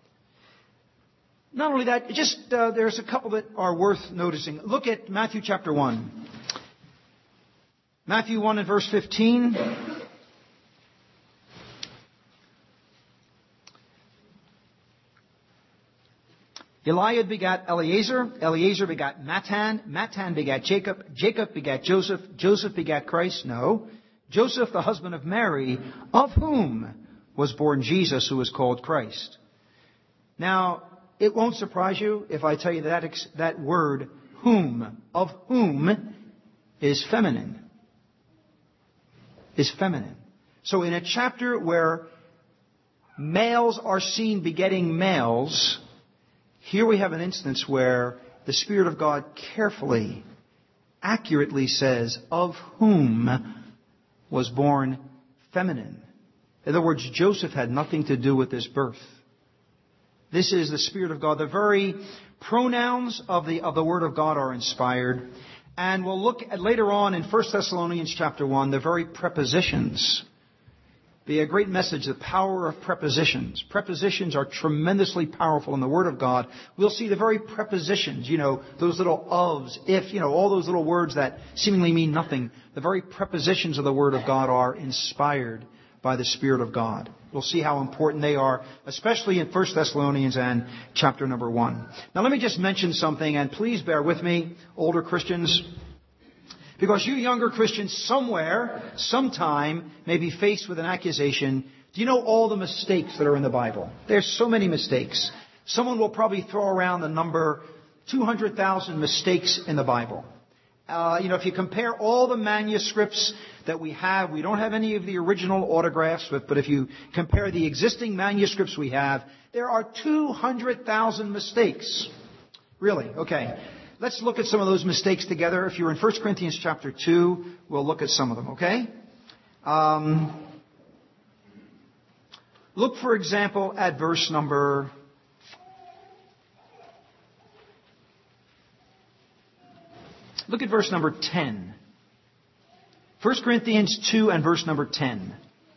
Not only that, there's a couple that are worth noticing. Look at Matthew chapter 1. Matthew 1 and verse 15. Eliad begat Eleazar, Eleazar begat Matan, Matan begat Jacob, Jacob begat Joseph, Joseph begat Christ. No, Joseph the husband of Mary, of whom was born Jesus, who is called Christ. Now, it won't surprise you if I tell you that word, whom, of whom, is feminine. Is feminine. So in a chapter where males are seen begetting males, here we have an instance where the Spirit of God carefully, accurately says, of whom was born feminine. In other words, Joseph had nothing to do with this birth. This is the Spirit of God. The very pronouns of the Word of God are inspired. And we'll look at later on in 1 Thessalonians chapter 1, the very prepositions. Be a great message, the power of prepositions. Prepositions are tremendously powerful in the Word of God. We'll see the very prepositions, those little ofs, if, all those little words that seemingly mean nothing. The very prepositions of the Word of God are inspired by the Spirit of God. We'll see how important they are, especially in 1 Thessalonians and chapter number 1. Now let me just mention something, and please bear with me, older Christians. Because you younger Christians somewhere, sometime, may be faced with an accusation. Do you know all the mistakes that are in the Bible? There's so many mistakes. Someone will probably throw around the number 200,000 mistakes in the Bible. If you compare all the manuscripts that we don't have any of the original autographs, but if you compare the existing manuscripts we have, there are 200,000 mistakes. Really? Okay. Let's look at some of those mistakes together. If you're in 1 Corinthians chapter 2, we'll look at some of them, okay? Look, for example, at verse number... Look at verse number 10. 1 Corinthians 2 and verse number 10.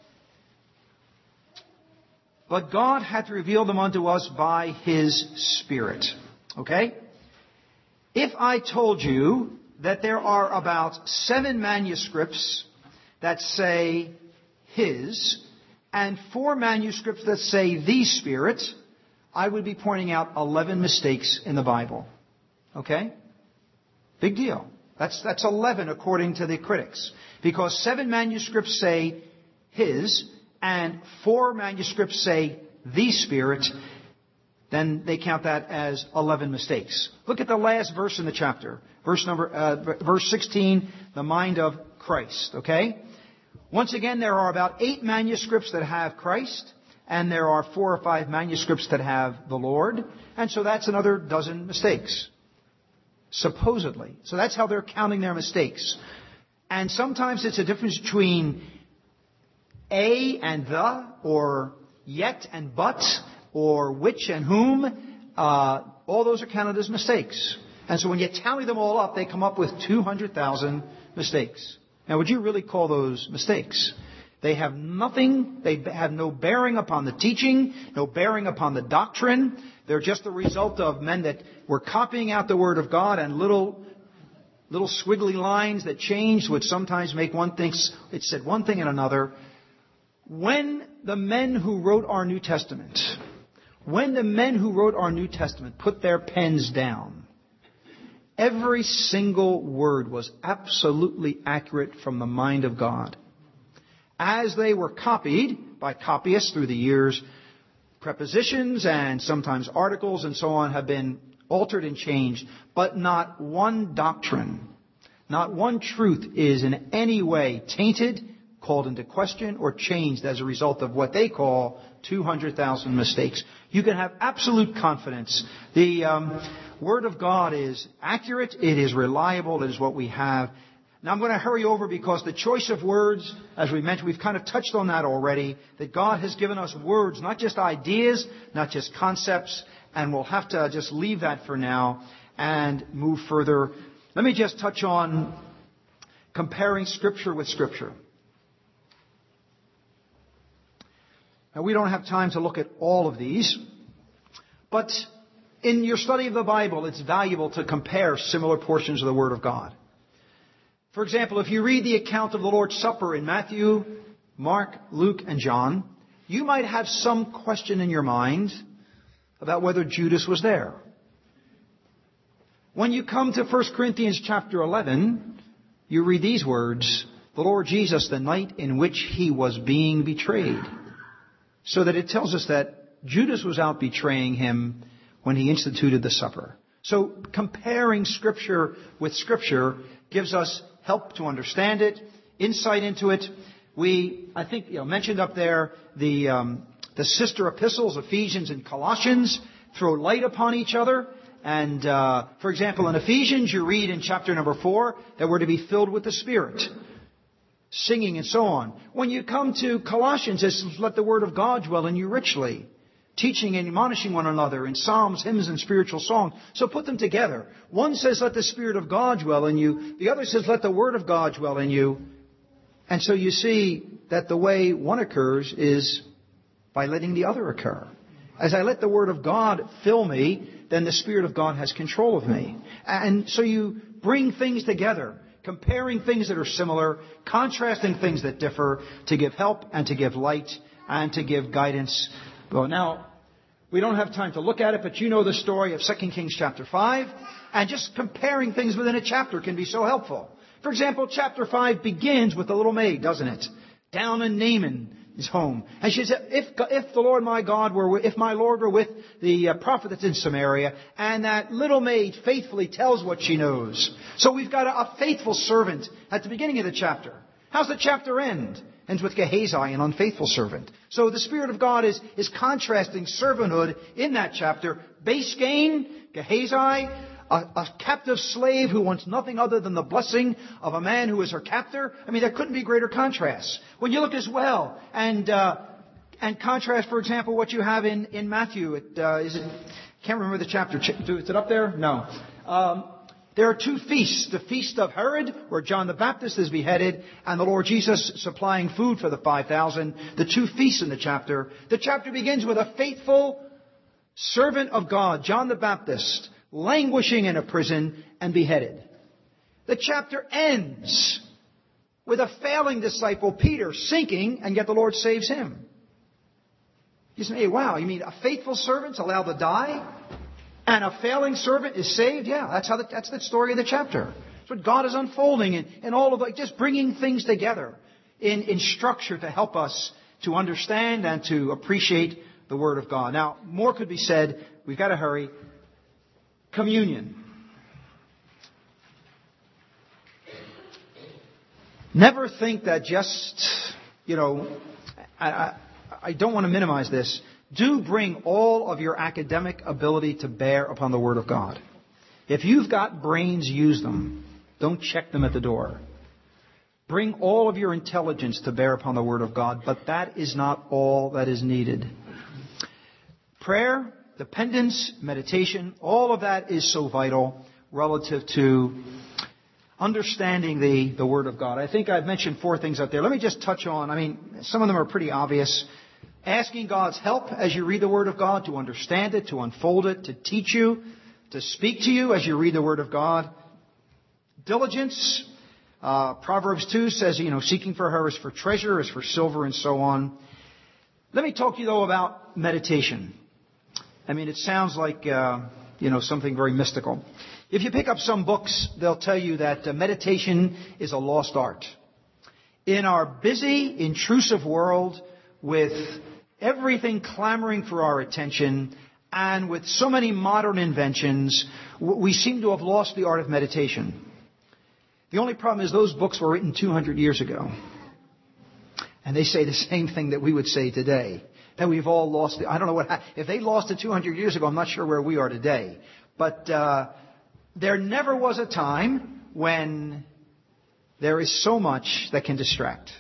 But God hath revealed them unto us by His Spirit. Okay? If I told you that there are about 7 manuscripts that say His, and 4 manuscripts that say the Spirit, I would be pointing out 11 mistakes in the Bible. Okay? Big deal. That's 11 according to the critics. Because 7 manuscripts say His, and 4 manuscripts say the Spirit, then they count that as 11 mistakes. Look at the last verse in the chapter. Verse 16, the mind of Christ. Okay? Once again, there are about 8 manuscripts that have Christ, and there are 4 or 5 manuscripts that have the Lord. And so that's another dozen mistakes. Supposedly. So that's how they're counting their mistakes. And sometimes it's a difference between a and the, or yet and but, or which and whom. All those are counted as mistakes. And so when you tally them all up, they come up with 200,000 mistakes. Now, would you really call those mistakes? They have nothing, they have no bearing upon the teaching, no bearing upon the doctrine. They're just the result of men that were copying out the Word of God and little squiggly lines that changed would sometimes make one think it said one thing and another. When the men who wrote our New Testament put their pens down, every single word was absolutely accurate from the mind of God. As they were copied by copyists through the years, prepositions and sometimes articles and so on have been altered and changed, but not one doctrine, not one truth is in any way tainted, called into question, or changed as a result of what they call 200,000 mistakes. You can have absolute confidence. The Word of God is accurate, it is reliable, it is what we have. Now I'm going to hurry over because the choice of words, as we mentioned, we've kind of touched on that already, that God has given us words, not just ideas, not just concepts, and we'll have to just leave that for now and move further. Let me just touch on comparing Scripture with Scripture. Now we don't have time to look at all of these, but in your study of the Bible, it's valuable to compare similar portions of the Word of God. For example, if you read the account of the Lord's Supper in Matthew, Mark, Luke, and John, you might have some question in your mind about whether Judas was there. When you come to 1 Corinthians chapter 11, you read these words, the Lord Jesus, the night in which He was being betrayed. So that it tells us that Judas was out betraying Him when He instituted the supper. So comparing Scripture with Scripture gives us help to understand it, insight into it. I think mentioned up there, the sister epistles, Ephesians and Colossians, throw light upon each other. And, for example, in Ephesians, you read in chapter number 4 that we're to be filled with the Spirit, singing and so on. When you come to Colossians, it says, let the Word of God dwell in you richly. teaching and admonishing one another in psalms, hymns, and spiritual songs. So put them together. One says, let the Spirit of God dwell in you. The other says, let the Word of God dwell in you. And so you see that the way one occurs is by letting the other occur. As I let the Word of God fill me, then the Spirit of God has control of me. And so you bring things together, comparing things that are similar, contrasting things that differ, to give help and to give light and to give guidance. Well, now, we don't have time to look at it, but you know the story of 2 Kings chapter 5. And just comparing things within a chapter can be so helpful. For example, chapter 5 begins with a little maid, doesn't it? Down in Naaman's home. And she said, if the Lord my God were, if my Lord were with the prophet that's in Samaria, and that little maid faithfully tells what she knows. So we've got a faithful servant at the beginning of the chapter. How's the chapter end? Ends with Gehazi, an unfaithful servant. So the Spirit of God is contrasting servanthood in that chapter. Base gain, Gehazi, a captive slave who wants nothing other than the blessing of a man who is her captor. I mean, there couldn't be greater contrasts. When you look as well and contrast, for example, what you have in Matthew. Can't remember the chapter. Is it up there? No. There are two feasts. The feast of Herod, where John the Baptist is beheaded, and the Lord Jesus supplying food for the 5,000. The two feasts in the chapter. The chapter begins with a faithful servant of God, John the Baptist, languishing in a prison and beheaded. The chapter ends with a failing disciple, Peter, sinking, and yet the Lord saves him. You say, hey, wow, you mean a faithful servant's allowed to die? And a failing servant is saved? Yeah, that's the story of the chapter. That's what God is unfolding in all of just bringing things together in structure to help us to understand and to appreciate the Word of God. Now, more could be said. We've got to hurry. Communion. Never think that just, I don't want to minimize this. Do bring all of your academic ability to bear upon the Word of God. If you've got brains, use them. Don't check them at the door. Bring all of your intelligence to bear upon the Word of God, but that is not all that is needed. Prayer, dependence, meditation, all of that is so vital relative to understanding the Word of God. I think I've mentioned 4 things out there. Let me just touch on, some of them are pretty obvious. Asking God's help as you read the Word of God to understand it, to unfold it, to teach you, to speak to you as you read the Word of God. Diligence. Proverbs 2 says, seeking for her is for treasure, is for silver, and so on. Let me talk to you, though, about meditation. It sounds like, something very mystical. If you pick up some books, they'll tell you that meditation is a lost art. In our busy, intrusive world, with everything clamoring for our attention, and with so many modern inventions, we seem to have lost the art of meditation. The only problem is those books were written 200 years ago. And they say the same thing that we would say today. That we've all lost it. I don't know if they lost it 200 years ago, I'm not sure where we are today. But there never was a time when there is so much that can distract.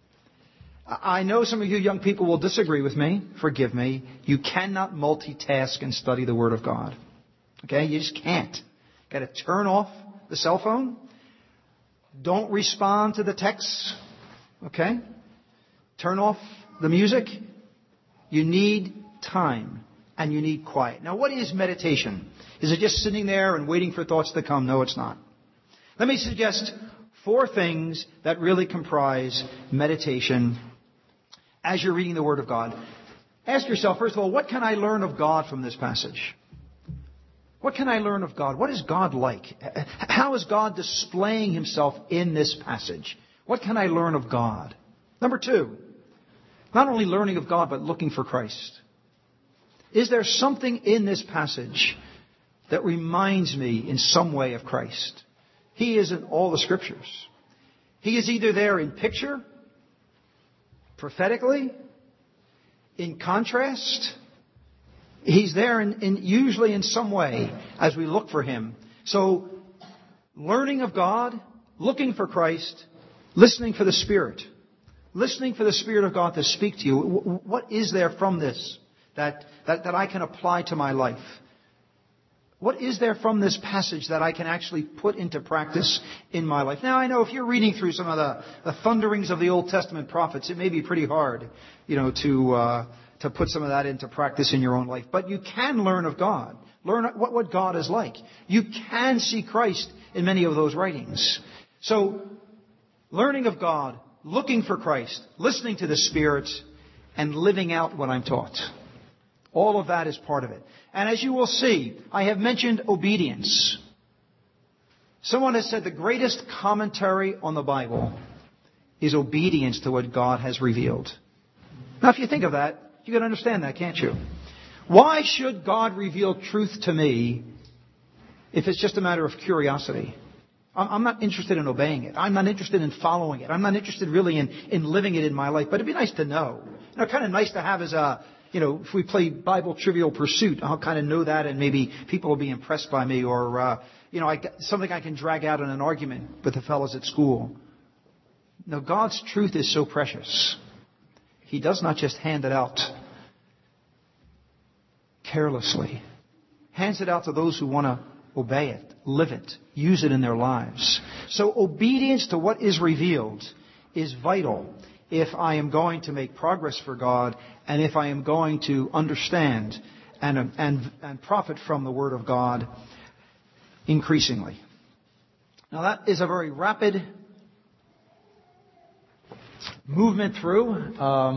I know some of you young people will disagree with me. Forgive me. You cannot multitask and study the Word of God. Okay? You just can't. Got to turn off the cell phone. Don't respond to the texts. Okay? Turn off the music. You need time and you need quiet. Now, what is meditation? Is it just sitting there and waiting for thoughts to come? No, it's not. Let me suggest 4 things that really comprise meditation as you're reading the Word of God. Ask yourself, first of all, what can I learn of God from this passage? What can I learn of God? What is God like? How is God displaying Himself in this passage? What can I learn of God? Number 2, not only learning of God, but looking for Christ. Is there something in this passage that reminds me in some way of Christ? He is in all the Scriptures. He is either there in picture, prophetically, in contrast. He's there usually in some way as we look for Him. So, learning of God, looking for Christ, listening for the Spirit. Listening for the Spirit of God to speak to you. What is there from this that I can apply to my life? What is there from this passage that I can actually put into practice in my life? Now, I know if you're reading through some of the thunderings of the Old Testament prophets, it may be pretty hard, to put some of that into practice in your own life. But you can learn of God. Learn what God is like. You can see Christ in many of those writings. So, learning of God, looking for Christ, listening to the Spirit, and living out what I'm taught. All of that is part of it. And as you will see, I have mentioned obedience. Someone has said the greatest commentary on the Bible is obedience to what God has revealed. Now, if you think of that, you can understand that, can't you? Why should God reveal truth to me if it's just a matter of curiosity? I'm not interested in obeying it. I'm not interested in following it. I'm not interested really in living it in my life. But it'd be nice to know. Kind of nice to have as a, if we play Bible Trivial Pursuit, I'll kind of know that and maybe people will be impressed by me or, something I can drag out in an argument with the fellows at school. No, God's truth is so precious. He does not just hand it out carelessly. Hands it out to those who want to obey it, live it, use it in their lives. So obedience to what is revealed is vital if I am going to make progress for God and if I am going to understand and profit from the Word of God increasingly. Now that is a very rapid movement through.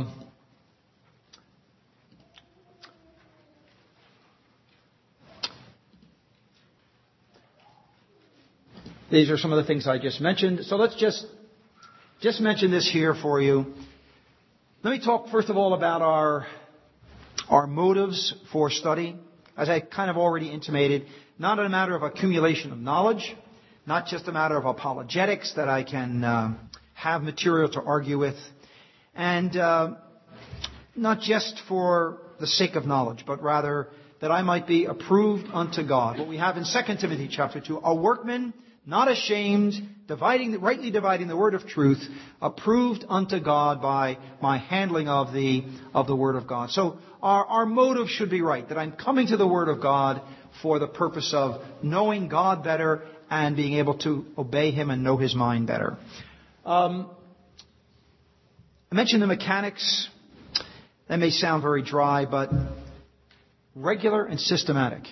These are some of the things I just mentioned. So let's just mention this here for you. Let me talk first of all about our motives for study. As I kind of already intimated, not a matter of accumulation of knowledge, not just a matter of apologetics that I can have material to argue with, and not just for the sake of knowledge, but rather that I might be approved unto God. What we have in 2 Timothy chapter 2, a workman not ashamed, rightly dividing the word of truth, approved unto God by my handling of the word of God. So our motive should be right, that I'm coming to the word of God for the purpose of knowing God better and being able to obey Him and know His mind better. I mentioned the mechanics. That may sound very dry, but regular and systematic.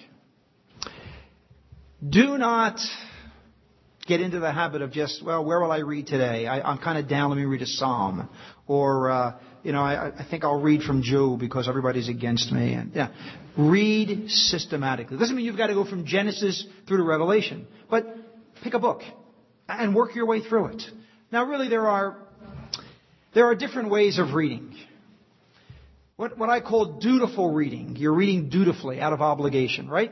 Do not get into the habit of just, where will I read today? I'm kind of down, let me read a psalm. Or, I think I'll read from Job because everybody's against me. And read systematically. It doesn't mean you've got to go from Genesis through to Revelation. But pick a book and work your way through it. Now, really, there are different ways of reading. What I call dutiful reading. You're reading dutifully out of obligation, right?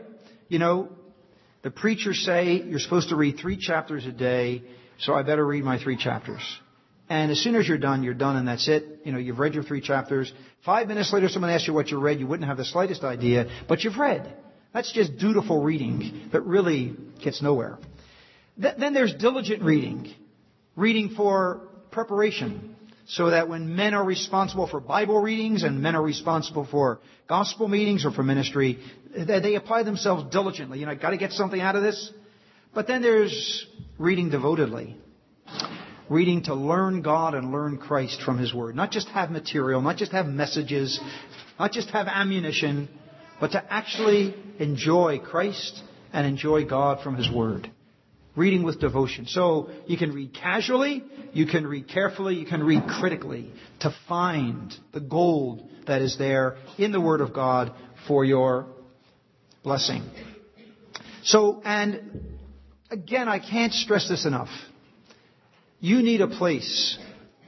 The preachers say you're supposed to read 3 chapters a day, so I better read my 3 chapters. And as soon as you're done, and that's it. You've read your 3 chapters. 5 minutes later, someone asks you what you read. You wouldn't have the slightest idea, but you've read. That's just dutiful reading that really gets nowhere. Then there's diligent reading. Reading for preparation. So that when men are responsible for Bible readings and men are responsible for gospel meetings or for ministry, they apply themselves diligently. Got to get something out of this. But then there's reading devotedly. Reading to learn God and learn Christ from His Word. Not just have material, not just have messages, not just have ammunition, but to actually enjoy Christ and enjoy God from His Word. Reading with devotion. So you can read casually, you can read carefully, you can read critically to find the gold that is there in the Word of God for your blessing. So, and again, I can't stress this enough. You need a place.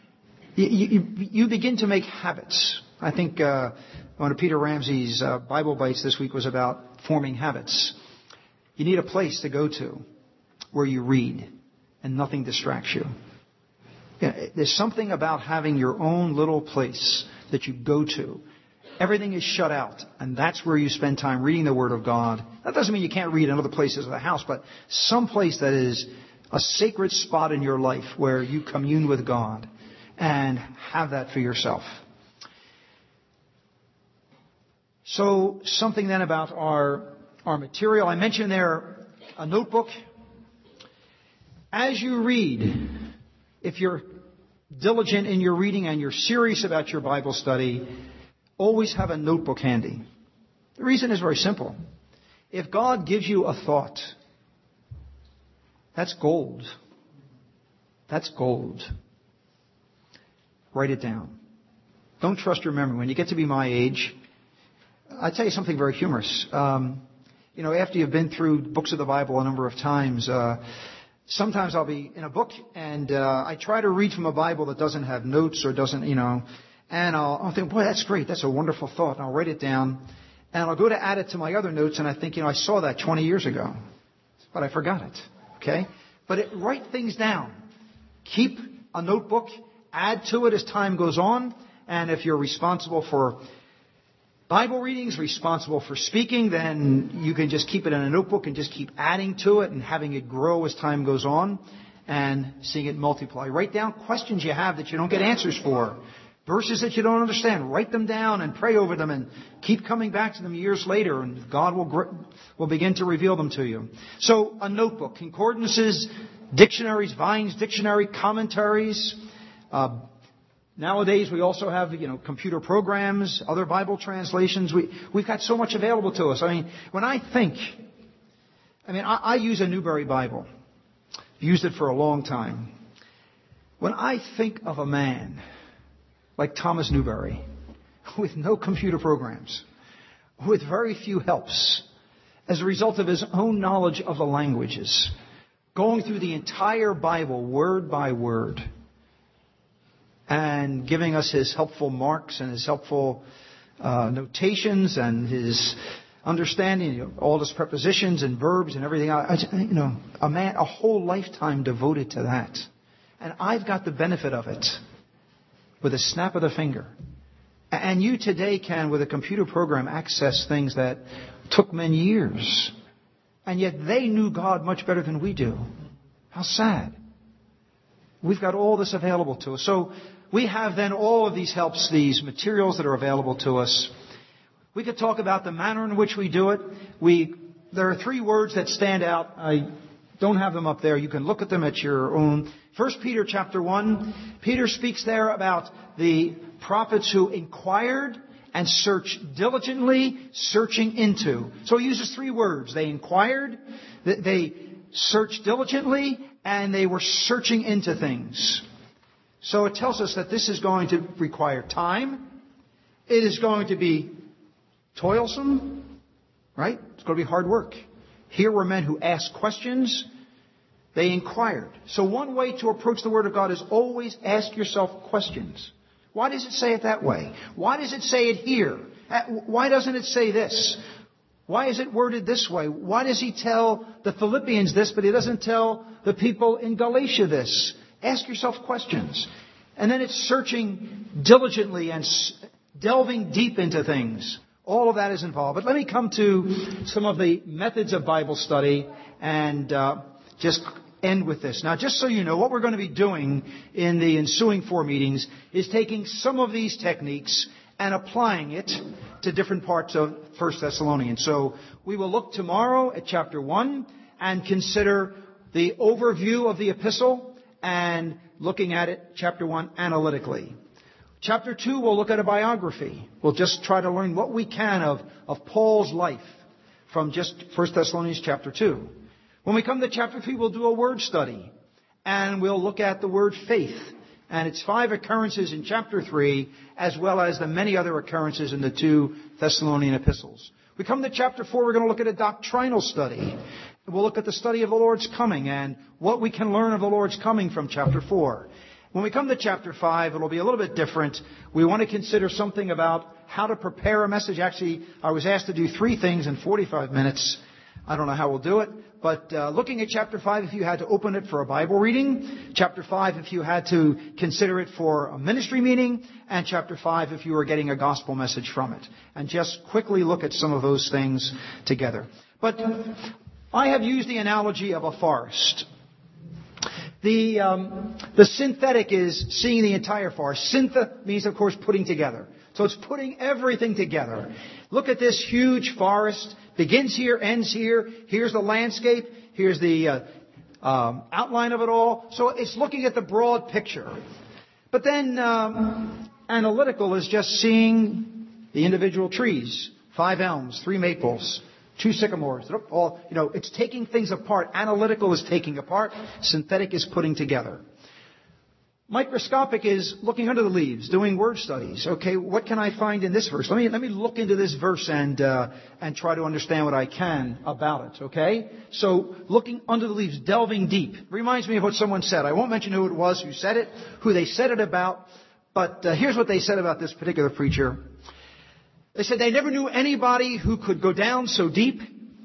You begin to make habits. I think one of Peter Ramsey's Bible Bites this week was about forming habits. You need a place to go to where you read and nothing distracts you. There's something about having your own little place that you go to. Everything is shut out, and that's where you spend time reading the Word of God. That doesn't mean you can't read in other places of the house, but some place that is a sacred spot in your life where you commune with God and have that for yourself. So something then about our material. I mentioned there a notebook. As you read, if you're diligent in your reading and you're serious about your Bible study, always have a notebook handy. The reason is very simple. If God gives you a thought, that's gold. That's gold. Write it down. Don't trust your memory. When you get to be my age, I'll tell you something very humorous. After you've been through books of the Bible a number of times, sometimes I'll be in a book and I try to read from a Bible that doesn't have notes or doesn't, and I'll think, boy, that's great. That's a wonderful thought. And I'll write it down and I'll go to add it to my other notes and I think, I saw that 20 years ago, but I forgot it. Okay? But write things down. Keep a notebook. Add to it as time goes on. And if you're responsible for Bible readings, responsible for speaking, then you can just keep it in a notebook and just keep adding to it and having it grow as time goes on and seeing it multiply. Write down questions you have that you don't get answers for. Verses that you don't understand. Write them down and pray over them and keep coming back to them years later and God will begin to reveal them to you. So a notebook, concordances, dictionaries, Vine's dictionary, commentaries. Nowadays we also have, computer programs, other Bible translations. We've got so much available to us. When I use a Newberry Bible. Used it for a long time. When I think of a man like Thomas Newberry, with no computer programs, with very few helps, as a result of his own knowledge of the languages, going through the entire Bible word by word, and giving us his helpful marks and his helpful notations and his understanding of all his prepositions and verbs and everything. A whole lifetime devoted to that. And I've got the benefit of it with a snap of the finger. And you today can, with a computer program, access things that took men years. And yet they knew God much better than we do. How sad. We've got all this available to us. So we have then all of these helps, these materials that are available to us. We could talk about the manner in which we do it. There are 3 words that stand out. I don't have them up there. You can look at them at your own. 1 Peter chapter 1. Peter speaks there about the prophets who inquired and searched diligently, searching into. So he uses 3 words. They inquired, they searched diligently, and they were searching into things. So it tells us that this is going to require time. It is going to be toilsome, right? It's going to be hard work. Here were men who asked questions. They inquired. So one way to approach the Word of God is always ask yourself questions. Why does it say it that way? Why does it say it here? Why doesn't it say this? Why is it worded this way? Why does he tell the Philippians this, but he doesn't tell the people in Galatia this? Ask yourself questions. And then it's searching diligently and delving deep into things. All of that is involved. But let me come to some of the methods of Bible study and just end with this. Now, just so you know, what we're going to be doing in the ensuing 4 meetings is taking some of these techniques and applying it to different parts of 1 Thessalonians. So we will look tomorrow at chapter 1 and consider the overview of the epistle and looking at it, chapter 1, analytically. Chapter 2, we'll look at a biography. We'll just try to learn what we can of Paul's life from just 1 Thessalonians chapter 2. When we come to chapter 3, we'll do a word study. And we'll look at the word faith. And its 5 occurrences in chapter 3, as well as the many other occurrences in the 2 Thessalonian epistles. We come to chapter 4, we're going to look at a doctrinal study. We'll look at the study of the Lord's coming and what we can learn of the Lord's coming from chapter 4. When we come to chapter 5, it'll be a little bit different. We want to consider something about how to prepare a message. Actually, I was asked to do 3 things in 45 minutes. I don't know how we'll do it. But looking at chapter 5, if you had to open it for a Bible reading. Chapter 5, if you had to consider it for a ministry meeting. And chapter 5, if you were getting a gospel message from it. And just quickly look at some of those things together. But I have used the analogy of a forest. The synthetic is seeing the entire forest. Syntha means, of course, putting together. So it's putting everything together. Look at this huge forest. Begins here, ends here. Here's the landscape. Here's the outline of it all. So it's looking at the broad picture. But then analytical is just seeing the individual trees. 5 elms, 3 maples, 2 sycamores. All, it's taking things apart. Analytical is taking apart. Synthetic is putting together. Microscopic is looking under the leaves, doing word studies. Okay, what can I find in this verse? Let me look into this verse and try to understand what I can about it. Okay, so looking under the leaves, delving deep. Reminds me of what someone said. I won't mention who it was who said it, who they said it about, but here's what they said about this particular preacher. They said they never knew anybody who could go down so deep,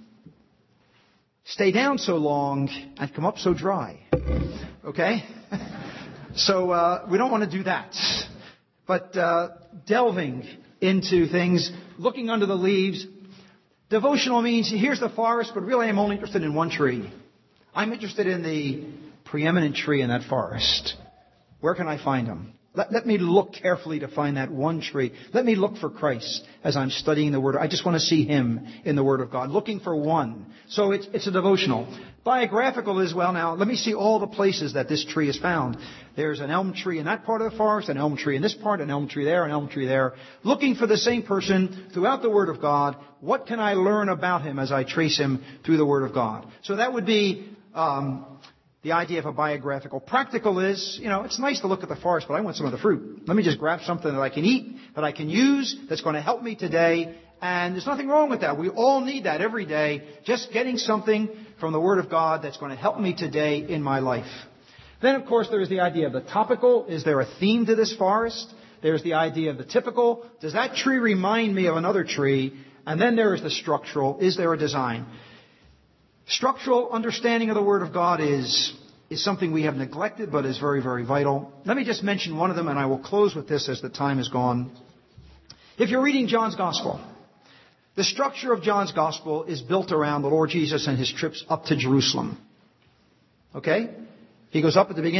stay down so long, and come up so dry. Okay? So we don't want to do that. But delving into things, looking under the leaves. Devotional means, here's the forest, but really I'm only interested in one tree. I'm interested in the preeminent tree in that forest. Where can I find him? Let me look carefully to find that one tree. Let me look for Christ as I'm studying the Word. I just want to see Him in the Word of God. Looking for one. So it's a devotional. Biographical is, well, now, let me see all the places that this tree is found. There's an elm tree in that part of the forest, an elm tree in this part, an elm tree there, an elm tree there. Looking for the same person throughout the Word of God. What can I learn about him as I trace him through the Word of God? So that would be the idea of a biographical. Practical is, it's nice to look at the forest, but I want some of the fruit. Let me just grab something that I can eat, that I can use, that's going to help me today. And there's nothing wrong with that. We all need that every day. Just getting something from the Word of God that's going to help me today in my life. Then, of course, there's the idea of the topical. Is there a theme to this forest? There's the idea of the typical. Does that tree remind me of another tree? And then there is the structural. Is there a design? Structural understanding of the Word of God is something we have neglected, but is very, very vital. Let me just mention one of them, and I will close with this as the time is gone. If you're reading John's Gospel, the structure of John's Gospel is built around the Lord Jesus and his trips up to Jerusalem. Okay? He goes up after the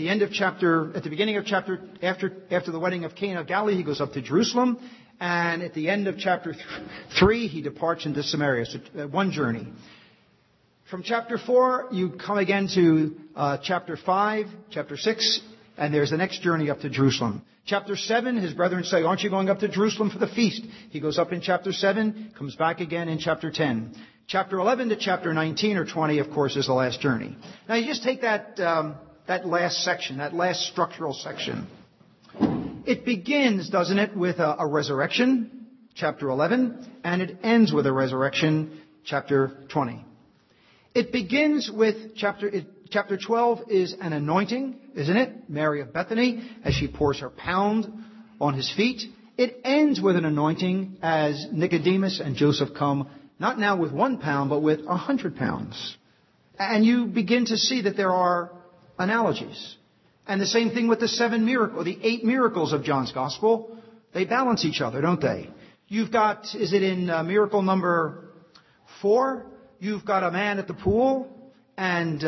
wedding of Cana of Galilee, he goes up to Jerusalem, and at the end of chapter 3, he departs into Samaria. So one journey. From chapter 4, you come again to chapter 5, chapter 6, and there's the next journey up to Jerusalem. Chapter 7, his brethren say, aren't you going up to Jerusalem for the feast? He goes up in chapter 7, comes back again in chapter 10. Chapter 11 to chapter 19 or 20, of course, is the last journey. Now you just take that last section, that last structural section. It begins, doesn't it, with a resurrection, chapter 11, and it ends with a resurrection, chapter 20. It begins with chapter 12 is an anointing, isn't it? Mary of Bethany, as she pours her pound on his feet. It ends with an anointing as Nicodemus and Joseph come, not now with 1 pound, but with 100 pounds. And you begin to see that there are analogies. And the same thing with the 8 miracles of John's Gospel. They balance each other, don't they? You've got, is it in miracle number 4? You've got a man at the pool, and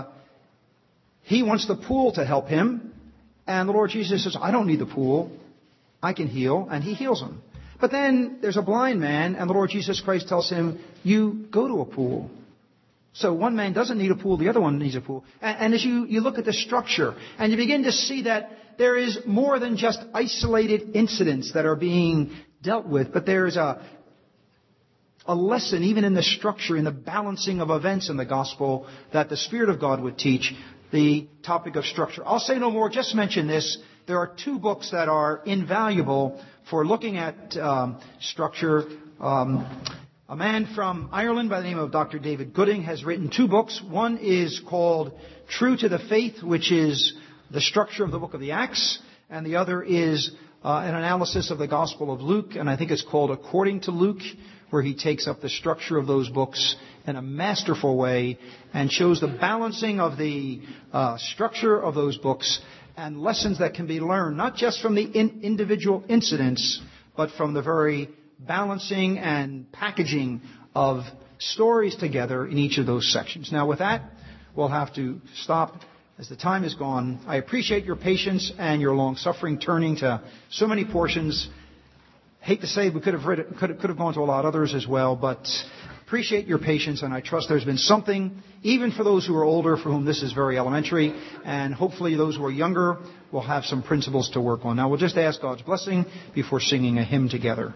he wants the pool to help him. And the Lord Jesus says, I don't need the pool. I can heal. And he heals him. But then there's a blind man, and the Lord Jesus Christ tells him, you go to a pool. So one man doesn't need a pool, the other one needs a pool. And as you look at the structure, and you begin to see that there is more than just isolated incidents that are being dealt with, but there's a lesson even in the structure, in the balancing of events in the gospel that the Spirit of God would teach, the topic of structure. I'll say no more, just mention this. There are 2 books that are invaluable for looking at structure. A man from Ireland by the name of Dr. David Gooding has written 2 books. One is called True to the Faith, which is the structure of the book of the Acts, and the other is an analysis of the Gospel of Luke, and I think it's called According to Luke, where he takes up the structure of those books in a masterful way and shows the balancing of the structure of those books and lessons that can be learned, not just from the individual incidents, but from the very balancing and packaging of stories together in each of those sections. Now with that, we'll have to stop as the time is gone. I appreciate your patience and your long-suffering, turning to so many portions. Hate to say we could have gone to a lot others as well, but appreciate your patience, and I trust there's been something, even for those who are older, for whom this is very elementary, and hopefully those who are younger will have some principles to work on. Now we'll just ask God's blessing before singing a hymn together.